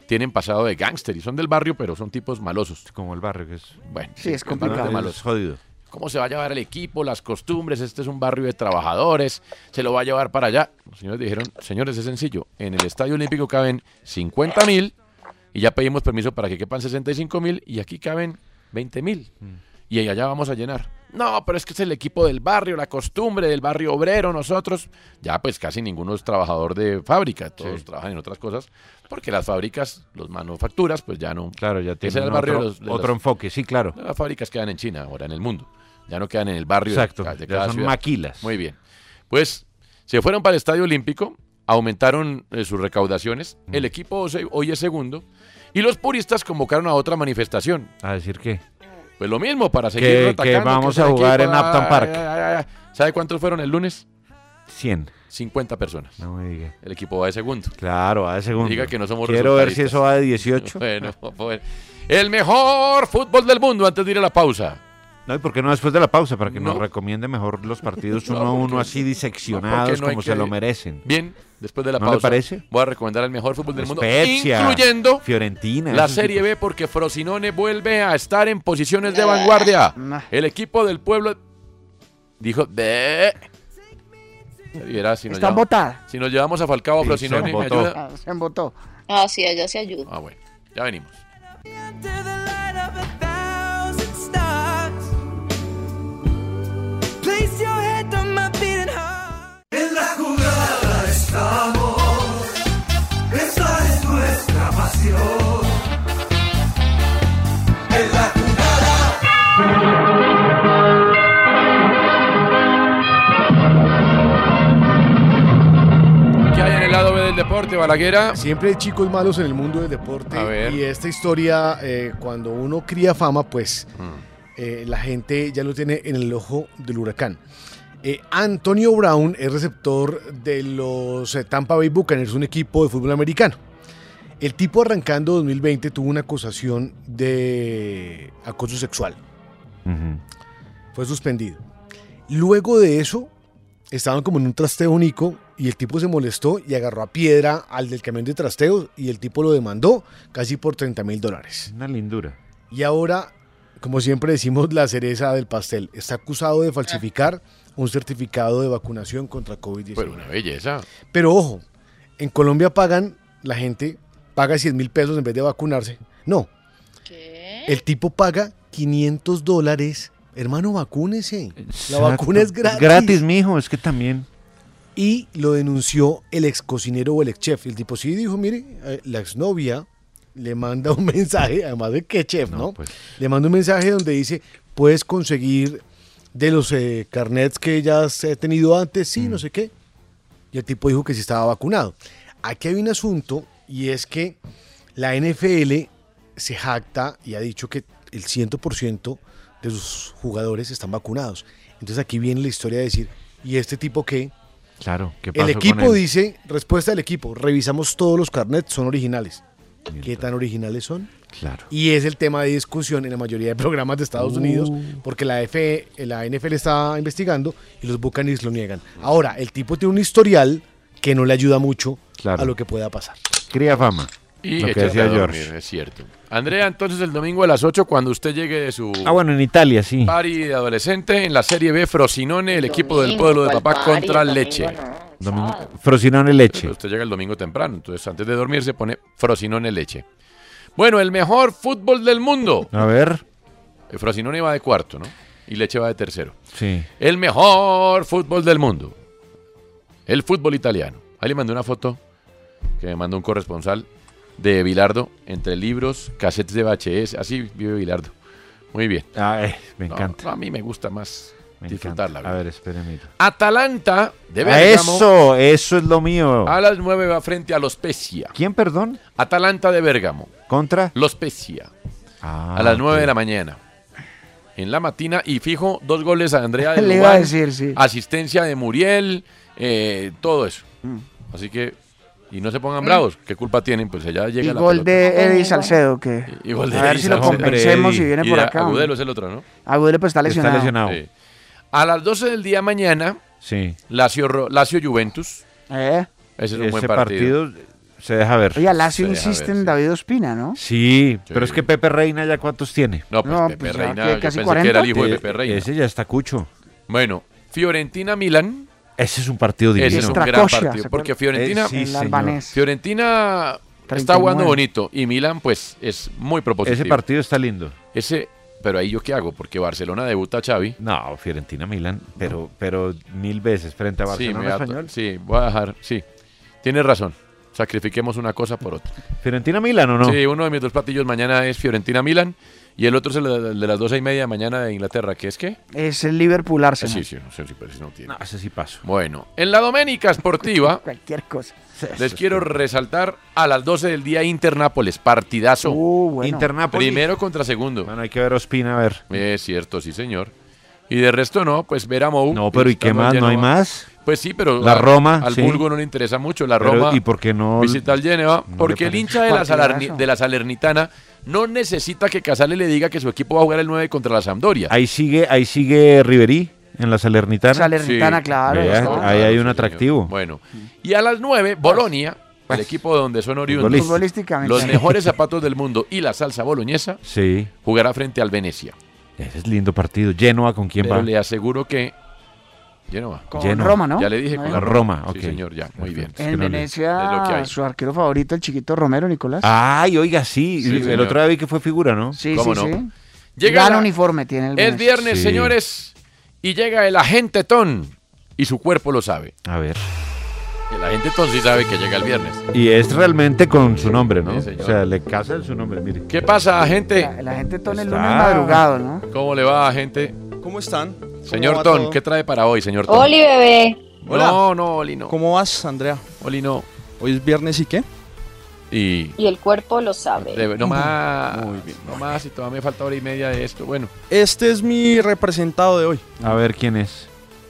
tienen pasado de gángster y son del barrio, pero son tipos malosos. Como el barrio, que es... Bueno, sí, es complicado. Es jodido. ¿Cómo se va a llevar el equipo, las costumbres? Este es un barrio de trabajadores, se lo va a llevar para allá. Los señores dijeron, señores, es sencillo, en el Estadio Olímpico caben 50.000 y ya pedimos permiso para que quepan 65.000 y aquí caben 20.000 y allá vamos a llenar. No, pero es que es el equipo del barrio, la costumbre del barrio obrero, nosotros. Ya pues casi ninguno es trabajador de fábrica, todos trabajan en otras cosas, porque las fábricas, los manufacturas, pues ya no. Claro, ya tienen el barrio otro enfoque, sí, claro. Las fábricas quedan en China ahora, en el mundo. Ya no quedan en el barrio Exacto, de ya cada son ciudad. maquilas. Muy bien. Pues se fueron para el Estadio Olímpico, aumentaron sus recaudaciones, el equipo hoy es segundo, y los puristas convocaron a otra manifestación. ¿A decir qué? Pues lo mismo, para seguir atacando. Que vamos a jugar en Upton Park. ¿Sabe cuántos fueron el lunes? 100. 50 personas. No me diga. El equipo va de segundo. Claro, va de segundo. Diga que no somos Quiero ver si eso va de 18. Bueno, pues, el mejor fútbol del mundo antes de ir a la pausa. No, ¿y por qué no después de la pausa? Para que nos recomiende mejor los partidos uno a uno, así diseccionados como se lo merecen. Bien, después de la ¿No pausa. le parece? Voy a recomendar el mejor fútbol del mundo, Spezia, incluyendo Fiorentina, la Serie B, porque Frosinone vuelve a estar en posiciones de vanguardia. El equipo del pueblo dijo Está votada. Si nos llevamos a Falcao a Frosinone, ¿me ayuda? Se embotó. Ah, sí, allá se ayuda. Ah, bueno, ya venimos. En la jugada estamos, esa es nuestra pasión. En la jugada. ¿Qué hay en el lado B del deporte, Balaguera? Siempre hay chicos malos en el mundo del deporte. A ver. Y esta historia, cuando uno cría fama, pues la gente ya lo tiene en el ojo del huracán. Antonio Brown es receptor de los Tampa Bay Buccaneers, un equipo de fútbol americano. El tipo, arrancando 2020, tuvo una acusación de acoso sexual. Fue suspendido. Luego de eso, estaban como en un trasteo único y el tipo se molestó y agarró a piedra al del camión de trasteo y el tipo lo demandó casi por $30,000. Una lindura. Y ahora, como siempre decimos, la cereza del pastel. Está acusado de falsificar un certificado de vacunación contra COVID-19. Pero una belleza. Pero ojo, en Colombia la gente paga $100,000 en vez de vacunarse. No. ¿Qué? El tipo paga $500. Hermano, vacúnese. La vacuna es gratis. Es gratis, mijo, es que también. Y lo denunció el ex cocinero o el ex chef. El tipo sí dijo, mire, la exnovia le manda un mensaje, además de que chef, ¿no? Pues. Le manda un mensaje donde dice, puedes conseguir de los carnets que ya has tenido antes, sí, no sé qué. Y el tipo dijo que sí estaba vacunado. Aquí hay un asunto, y es que la NFL se jacta y ha dicho que el 100% de sus jugadores están vacunados. Entonces aquí viene la historia de decir, ¿y este tipo qué? Claro, ¿qué pasó El equipo con él? dice, respuesta del equipo, revisamos todos los carnets, son originales. ¿Qué tan originales son? Claro. Y es el tema de discusión en la mayoría de programas de Estados Unidos, porque la NFL está investigando y los Buccaneers lo niegan. Ahora, el tipo tiene un historial que no le ayuda mucho a lo que pueda pasar. Cría fama. Y lo que échate decía a dormir, George. es cierto. Andrea, entonces el domingo a las 8, cuando usted llegue de su Bueno, en Italia, sí. party de adolescente, en la Serie B, Frosinone, el equipo del pueblo de papá contra Leche. Frosinone Leche. Pero usted llega el domingo temprano, entonces antes de dormir se pone Frosinone Leche. Bueno, el mejor fútbol del mundo. A ver. El Frosinone va de cuarto, ¿no? Y Leche va de tercero. Sí. El mejor fútbol del mundo. El fútbol italiano. Ahí le mandé una foto que me mandó un corresponsal de Bilardo entre libros, cassettes de VHS. Así vive Bilardo. Muy bien. Me encanta. No, a mí me gusta más disfrutarla. A ver, espérame. Atalanta de Bérgamo. Eso es lo mío. A las 9 va frente a Lo Spezia. ¿Quién, perdón? Atalanta de Bérgamo. ¿Contra? Lo Spezia. A las 9 de la mañana. En la matina. Y fijo, 2 goles a Andrea de Le iba a decir, sí. Asistencia de Muriel. Todo eso. Así que... Y no se pongan bravos. ¿Qué culpa tienen? Pues allá llega y la gol pelota. de Eddie Salcedo, que Y gol de a ver Eddie si lo Salcedo. convencemos y viene Y por acá. Agudelo es el otro, ¿no? Agudelo pues está lesionado. Sí. A las 12 del día mañana, sí. Lazio Juventus. Ese es un buen partido. Se deja ver. Oye, Lazio insiste en David Ospina, ¿no? Sí, pero es que Pepe Reina ya ¿cuántos tiene? No, pues Pepe Reina, yo pensé que era el hijo de Pepe Reina. Ese ya está cucho. Bueno, Fiorentina-Milan. Ese es un partido divino. Ese es un gran partido, porque Fiorentina está jugando bonito y Milan pues es muy propositivo. Ese partido está lindo. Pero ahí yo qué hago, porque Barcelona debuta a Xavi. No, Fiorentina-Milan, pero 1000 veces frente a Barcelona español. Sí, voy a dejar, sí. Tienes razón. Sacrifiquemos una cosa por otra. ¿Fiorentina-Milan o no? Sí, uno de mis dos platillos mañana es Fiorentina-Milan y el otro es el de las 2:30 mañana de Inglaterra. ¿Qué es qué? Es el Liverpool-Arsenal. Sí, no sé si no tiene. No, ese sí paso. Bueno, en la Doménica Sportiva cualquier cosa. Les quiero resaltar a las 12 del día Inter-Nápoles, partidazo. Bueno. Inter-Nápoles. Primero contra segundo. Bueno, hay que ver Ospina, a ver. Es cierto, sí señor. Y de resto no, pues ver a Mou. No, pero ¿y qué más? ¿No hay más? Pues sí, pero la Roma, al sí. Bulgo no le interesa mucho. La Roma ¿y por qué no visita al Génova? Porque el hincha de la Salernitana no necesita que Casale le diga que su equipo va a jugar el 9 contra la Sampdoria. Ahí sigue Ribery en la Salernitana. Salernitana, sí, claro. Ahí hay un atractivo. Bueno, y a las 9, Bolonia, el equipo donde son oriundos los mejores zapatos del mundo y la salsa boloñesa, jugará frente al Venecia. Ese es lindo partido. Genoa, ¿con quién va? Pero le aseguro que Genoa. Con Roma, ¿no? Ya le dije con la Roma. Sí, señor, ya, muy bien. En Venecia, su arquero favorito, el chiquito Romero, Nicolás. Ay, oiga, sí. El otro día vi que fue figura, ¿no? Sí, ¿Cómo no? sí. Llega el uniforme tiene el Venecia. Es viernes, señores, y llega el agente Ton, y su cuerpo lo sabe. A ver. El agente Ton sí sabe que llega el viernes. Y es realmente con su nombre, ¿no? Sí, o sea, le casa su nombre, mire. ¿Qué pasa, agente? El agente Ton el lunes madrugado, ¿no? ¿Cómo le va, agente? ¿Cómo están? Señor Ton, ¿qué trae para hoy, señor Ton? Oli, bebé. Hola. No, Oli, no. ¿Cómo vas, Andrea? Oli, no. Hoy es viernes y qué? Y el cuerpo lo sabe. No más. Muy bien. No más, y todavía me falta hora y media de esto. Bueno. Este es mi representado de hoy. A ver, ¿quién es?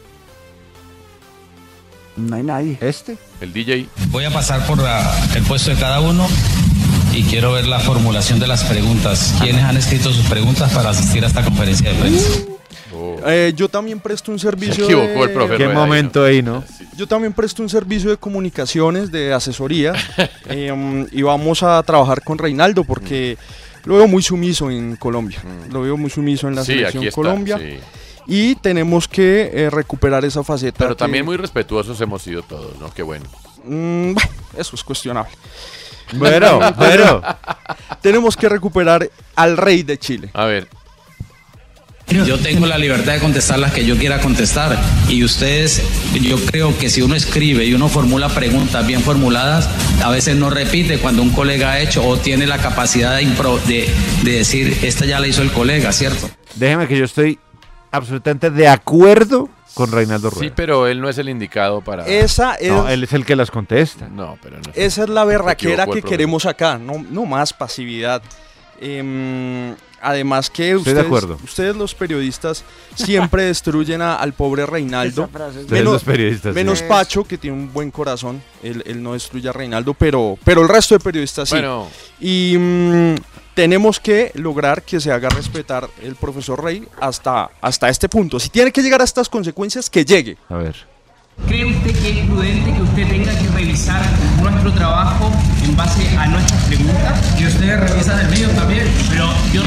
No hay nadie. El DJ. Voy a pasar por el puesto de cada uno y quiero ver la formulación de las preguntas. ¿Quiénes han escrito sus preguntas para asistir a esta conferencia de prensa? Yo también presto un servicio. Se equivocó el profe. Qué momento ahí, ¿no? Yo también presto un servicio de comunicaciones, de asesoría. Y vamos a trabajar con Reinaldo porque lo veo muy sumiso en Colombia. Lo veo muy sumiso en la selección Colombia. Sí. Y tenemos que recuperar esa faceta. Pero también muy respetuosos hemos sido todos, ¿no? Qué bueno. Eso es cuestionable. Bueno. Tenemos que recuperar al rey de Chile. A ver. Yo tengo la libertad de contestar las que yo quiera contestar. Y ustedes, yo creo que si uno escribe y uno formula preguntas bien formuladas, a veces no repite cuando un colega ha hecho o tiene la capacidad de decir, esta ya la hizo el colega, ¿cierto? Déjeme que yo estoy absolutamente de acuerdo con Reinaldo Rueda. Sí, pero él no es el indicado para... No, él es el que las contesta. No, pero no. Esa es la berraquera que queremos acá, no más pasividad. Además que ustedes los periodistas siempre destruyen al pobre Reinaldo. Menos Pacho, que tiene un buen corazón. Él no destruye a Reinaldo, pero el resto de periodistas sí. Bueno. Y tenemos que lograr que se haga respetar el profesor Rey hasta este punto. Si tiene que llegar a estas consecuencias, que llegue. A ver. ¿Cree usted que es prudente que usted tenga que revisar nuestro trabajo en base a nuestras preguntas? Y ustedes revisan el mío también. Pero yo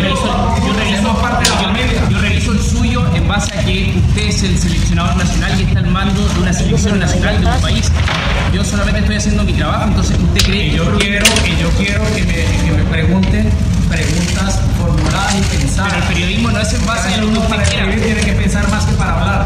reviso el suyo en base a que usted es el seleccionador nacional y está al mando de una selección nacional de un país. Yo solamente estoy haciendo mi trabajo, entonces usted cree que yo quiero que me pregunten preguntas formuladas y pensadas. Pero el periodismo no es en base a lo que usted quiera. Tiene que pensar más que para hablar.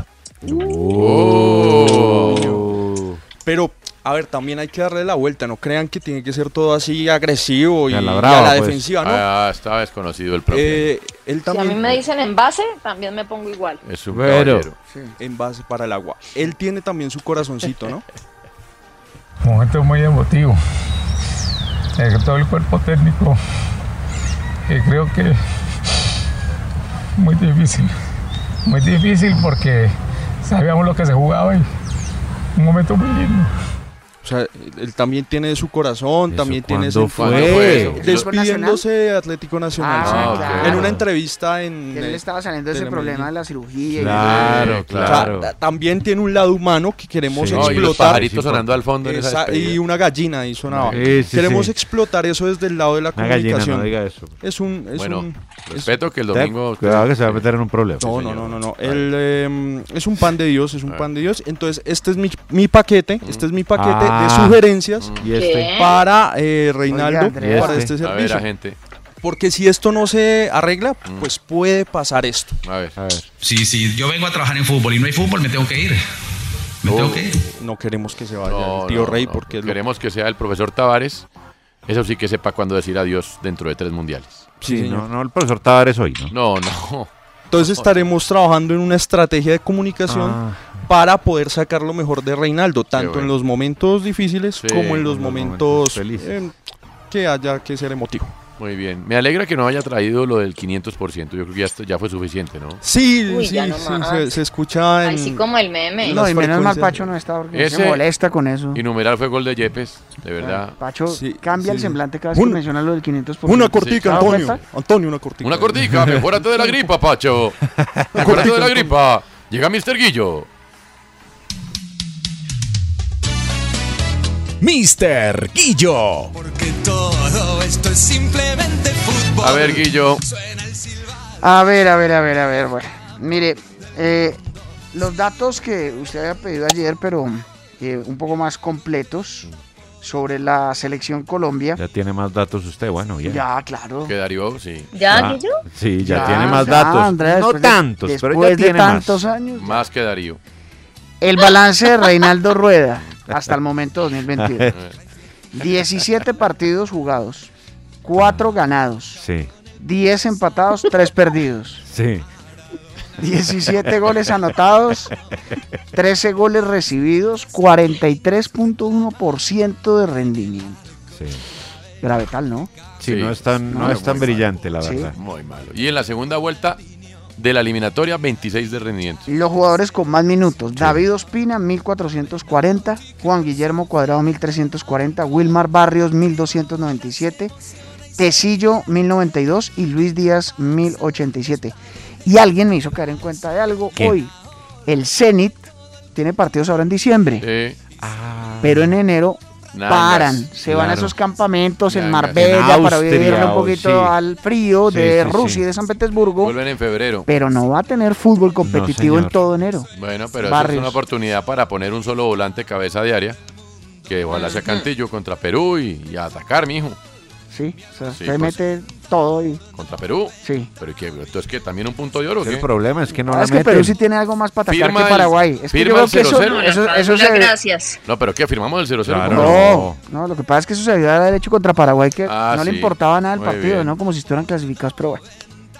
Pero, a ver, también hay que darle la vuelta. No crean que tiene que ser todo así agresivo y a la brava, a la defensiva, ¿no? Estaba desconocido el profe. Él también, si a mí me dicen en base, también me pongo igual. Es un caballero. Sí. En base para el agua. Él tiene también su corazoncito, ¿no? Un momento muy emotivo. Todo el cuerpo técnico. Creo que muy difícil. Muy difícil porque sabíamos lo que se jugaba y un momento muy lindo. sea, él también tiene su corazón, también tiene ese... fue? Despidiéndose de Atlético Nacional. Claro. En una entrevista él estaba saliendo de ese problema de la cirugía. Claro. O sea, también tiene un lado humano que queremos explotar. Y los pajaritos sonando al fondo. Y una gallina ahí sonaba. Sí, queremos explotar eso desde el lado de la comunicación. No diga eso. Respeto que el domingo... Cuidado que se va a meter en un problema. No. Él es un pan de Dios, Entonces, este es mi paquete, de sugerencias para Reinaldo, para este servicio. A ver, gente. Porque si esto no se arregla, pues puede pasar esto. A ver. Si yo vengo a trabajar en fútbol y no hay fútbol, me tengo que ir. No queremos que se vaya el tío Rey, porque queremos que sea el profesor Tavares. Eso sí, que sepa cuándo decir adiós dentro de 3 mundiales. Sí, no el profesor Tavares hoy, ¿no? No. Entonces estaremos trabajando en una estrategia de comunicación para poder sacar lo mejor de Reinaldo, tanto en los momentos difíciles como en los momentos felices. Que haya que ser emotivo. Muy bien. Me alegra que no haya traído lo del 500%. Yo creo que ya fue suficiente, ¿no? Sí, se escucha en... Así como el meme. No, y menos mal Pacho no está porque se molesta con eso. Y numeral fue gol de Yepes, de verdad. Pacho cambia el semblante cada vez que menciona lo del 500%. Una cortica, Antonio, una cortica. Una cortica, mejórate de la gripa, Pacho. Mejórate de la gripa. Llega Mr. Guillo. Mr. Guillo. Porque todo esto es simplemente fútbol. A ver, Guillo. A ver. Bueno, mire, los datos que usted había pedido ayer, pero un poco más completos sobre la selección Colombia. Ya tiene más datos usted, bueno, ya. Ya, claro. ¿Que Darío? Sí. ¿Ya, Guillo? Sí, ya tiene más datos. Andrea, no tantos, pero ya después de tiene tantos más. años. Más que Darío. El balance de Reinaldo Rueda hasta el momento 2022. 17 partidos jugados, 4 ganados, 10 empatados, 3 perdidos. 17 goles anotados, 13 goles recibidos, 43.1% de rendimiento. Grave tal, ¿no? Sí, no es tan brillante, la verdad. Muy malo. Y en la segunda vuelta de la eliminatoria, 26 de rendimiento. Los jugadores con más minutos: David Ospina, 1440, Juan Guillermo Cuadrado, 1340, Wilmar Barrios, 1297, Tecillo, 1092 y Luis Díaz, 1087. Y alguien me hizo caer en cuenta de algo. ¿Qué? Hoy el Zenit tiene partidos ahora en diciembre, pero en enero se van a esos campamentos en Marbella en para vivir un poquito al frío de Rusia y de San Petersburgo. Vuelven en febrero. Pero no va a tener fútbol competitivo en todo enero. Bueno, pero eso es una oportunidad para poner un solo volante cabeza diaria, que ojalá sea Cantillo contra Perú y a atacar, mijo. Sí, se mete todo y... ¿Contra Perú? Sí. Pero entonces, ¿qué? ¿También un punto de oro? El problema es que no la es que Perú sí tiene algo más para atacar que Paraguay. Es que firma el 0-0. Gracias. No, pero ¿qué? ¿Firmamos el 0-0? Claro. No, lo que pasa es que eso se debió haber hecho contra Paraguay, que no le importaba nada el Muy partido, bien. ¿no? Como si estuvieran clasificados, pero bueno.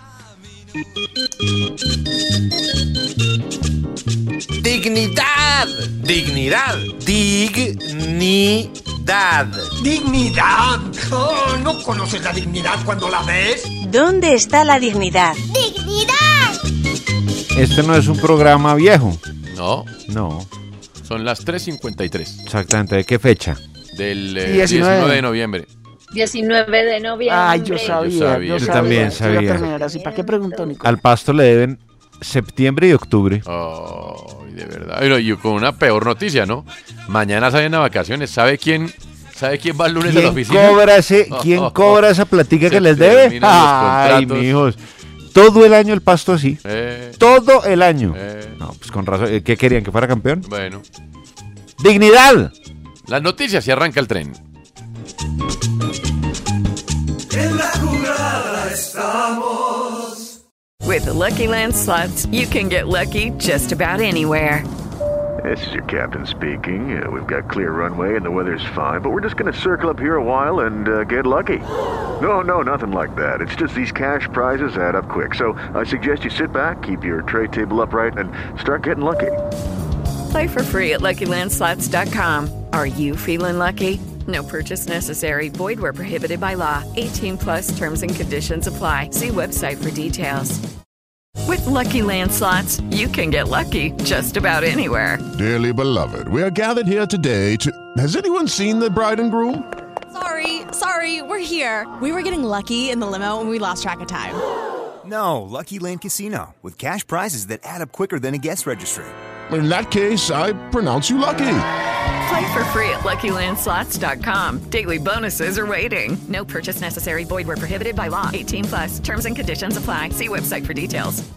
Dignidad. Dignidad. ¡Dignidad! Oh, ¿no conoces la dignidad cuando la ves? ¿Dónde está la dignidad? ¡Dignidad! Este no es un programa viejo. No. No. Son las 3:53. Exactamente. ¿De qué fecha? Del 19 de noviembre. 19 de noviembre. Ay, yo sabía. Yo también sabía. Iba a terminar así. ¿Para qué preguntó, Nico? Al Pasto le deben septiembre y octubre. Oh, de verdad. Y con una peor noticia, ¿no? Mañana salen a vacaciones. ¿Sabe quién va el lunes a la oficina? ¿Quién cobra esa platica que les debe? Ay, mijos. Todo el año el Pasto así. Todo el año. No, pues con razón. ¿Qué querían? ¿Que fuera campeón? Bueno. ¡Dignidad! Las noticias y arranca el tren. En la jugada estamos. With the Lucky Land Slots, you can get lucky just about anywhere. This is your captain speaking. We've got clear runway and the weather's fine, but we're just going to circle up here a while and get lucky. No, nothing like that. It's just these cash prizes add up quick. So I suggest you sit back, keep your tray table upright, and start getting lucky. Play for free at LuckyLandSlots.com. Are you feeling lucky? No purchase necessary. Void where prohibited by law. 18+ terms and conditions apply. See website for details. With Lucky Land Slots, you can get lucky just about anywhere. Dearly beloved, we are gathered here today to... Has anyone seen the bride and groom? Sorry, we're here. We were getting lucky in the limo and we lost track of time. No, Lucky Land Casino, with cash prizes that add up quicker than a guest registry. In that case, I pronounce you lucky. Play for free at LuckyLandSlots.com. Daily bonuses are waiting. No purchase necessary. Void where prohibited by law. 18+. Terms and conditions apply. See website for details.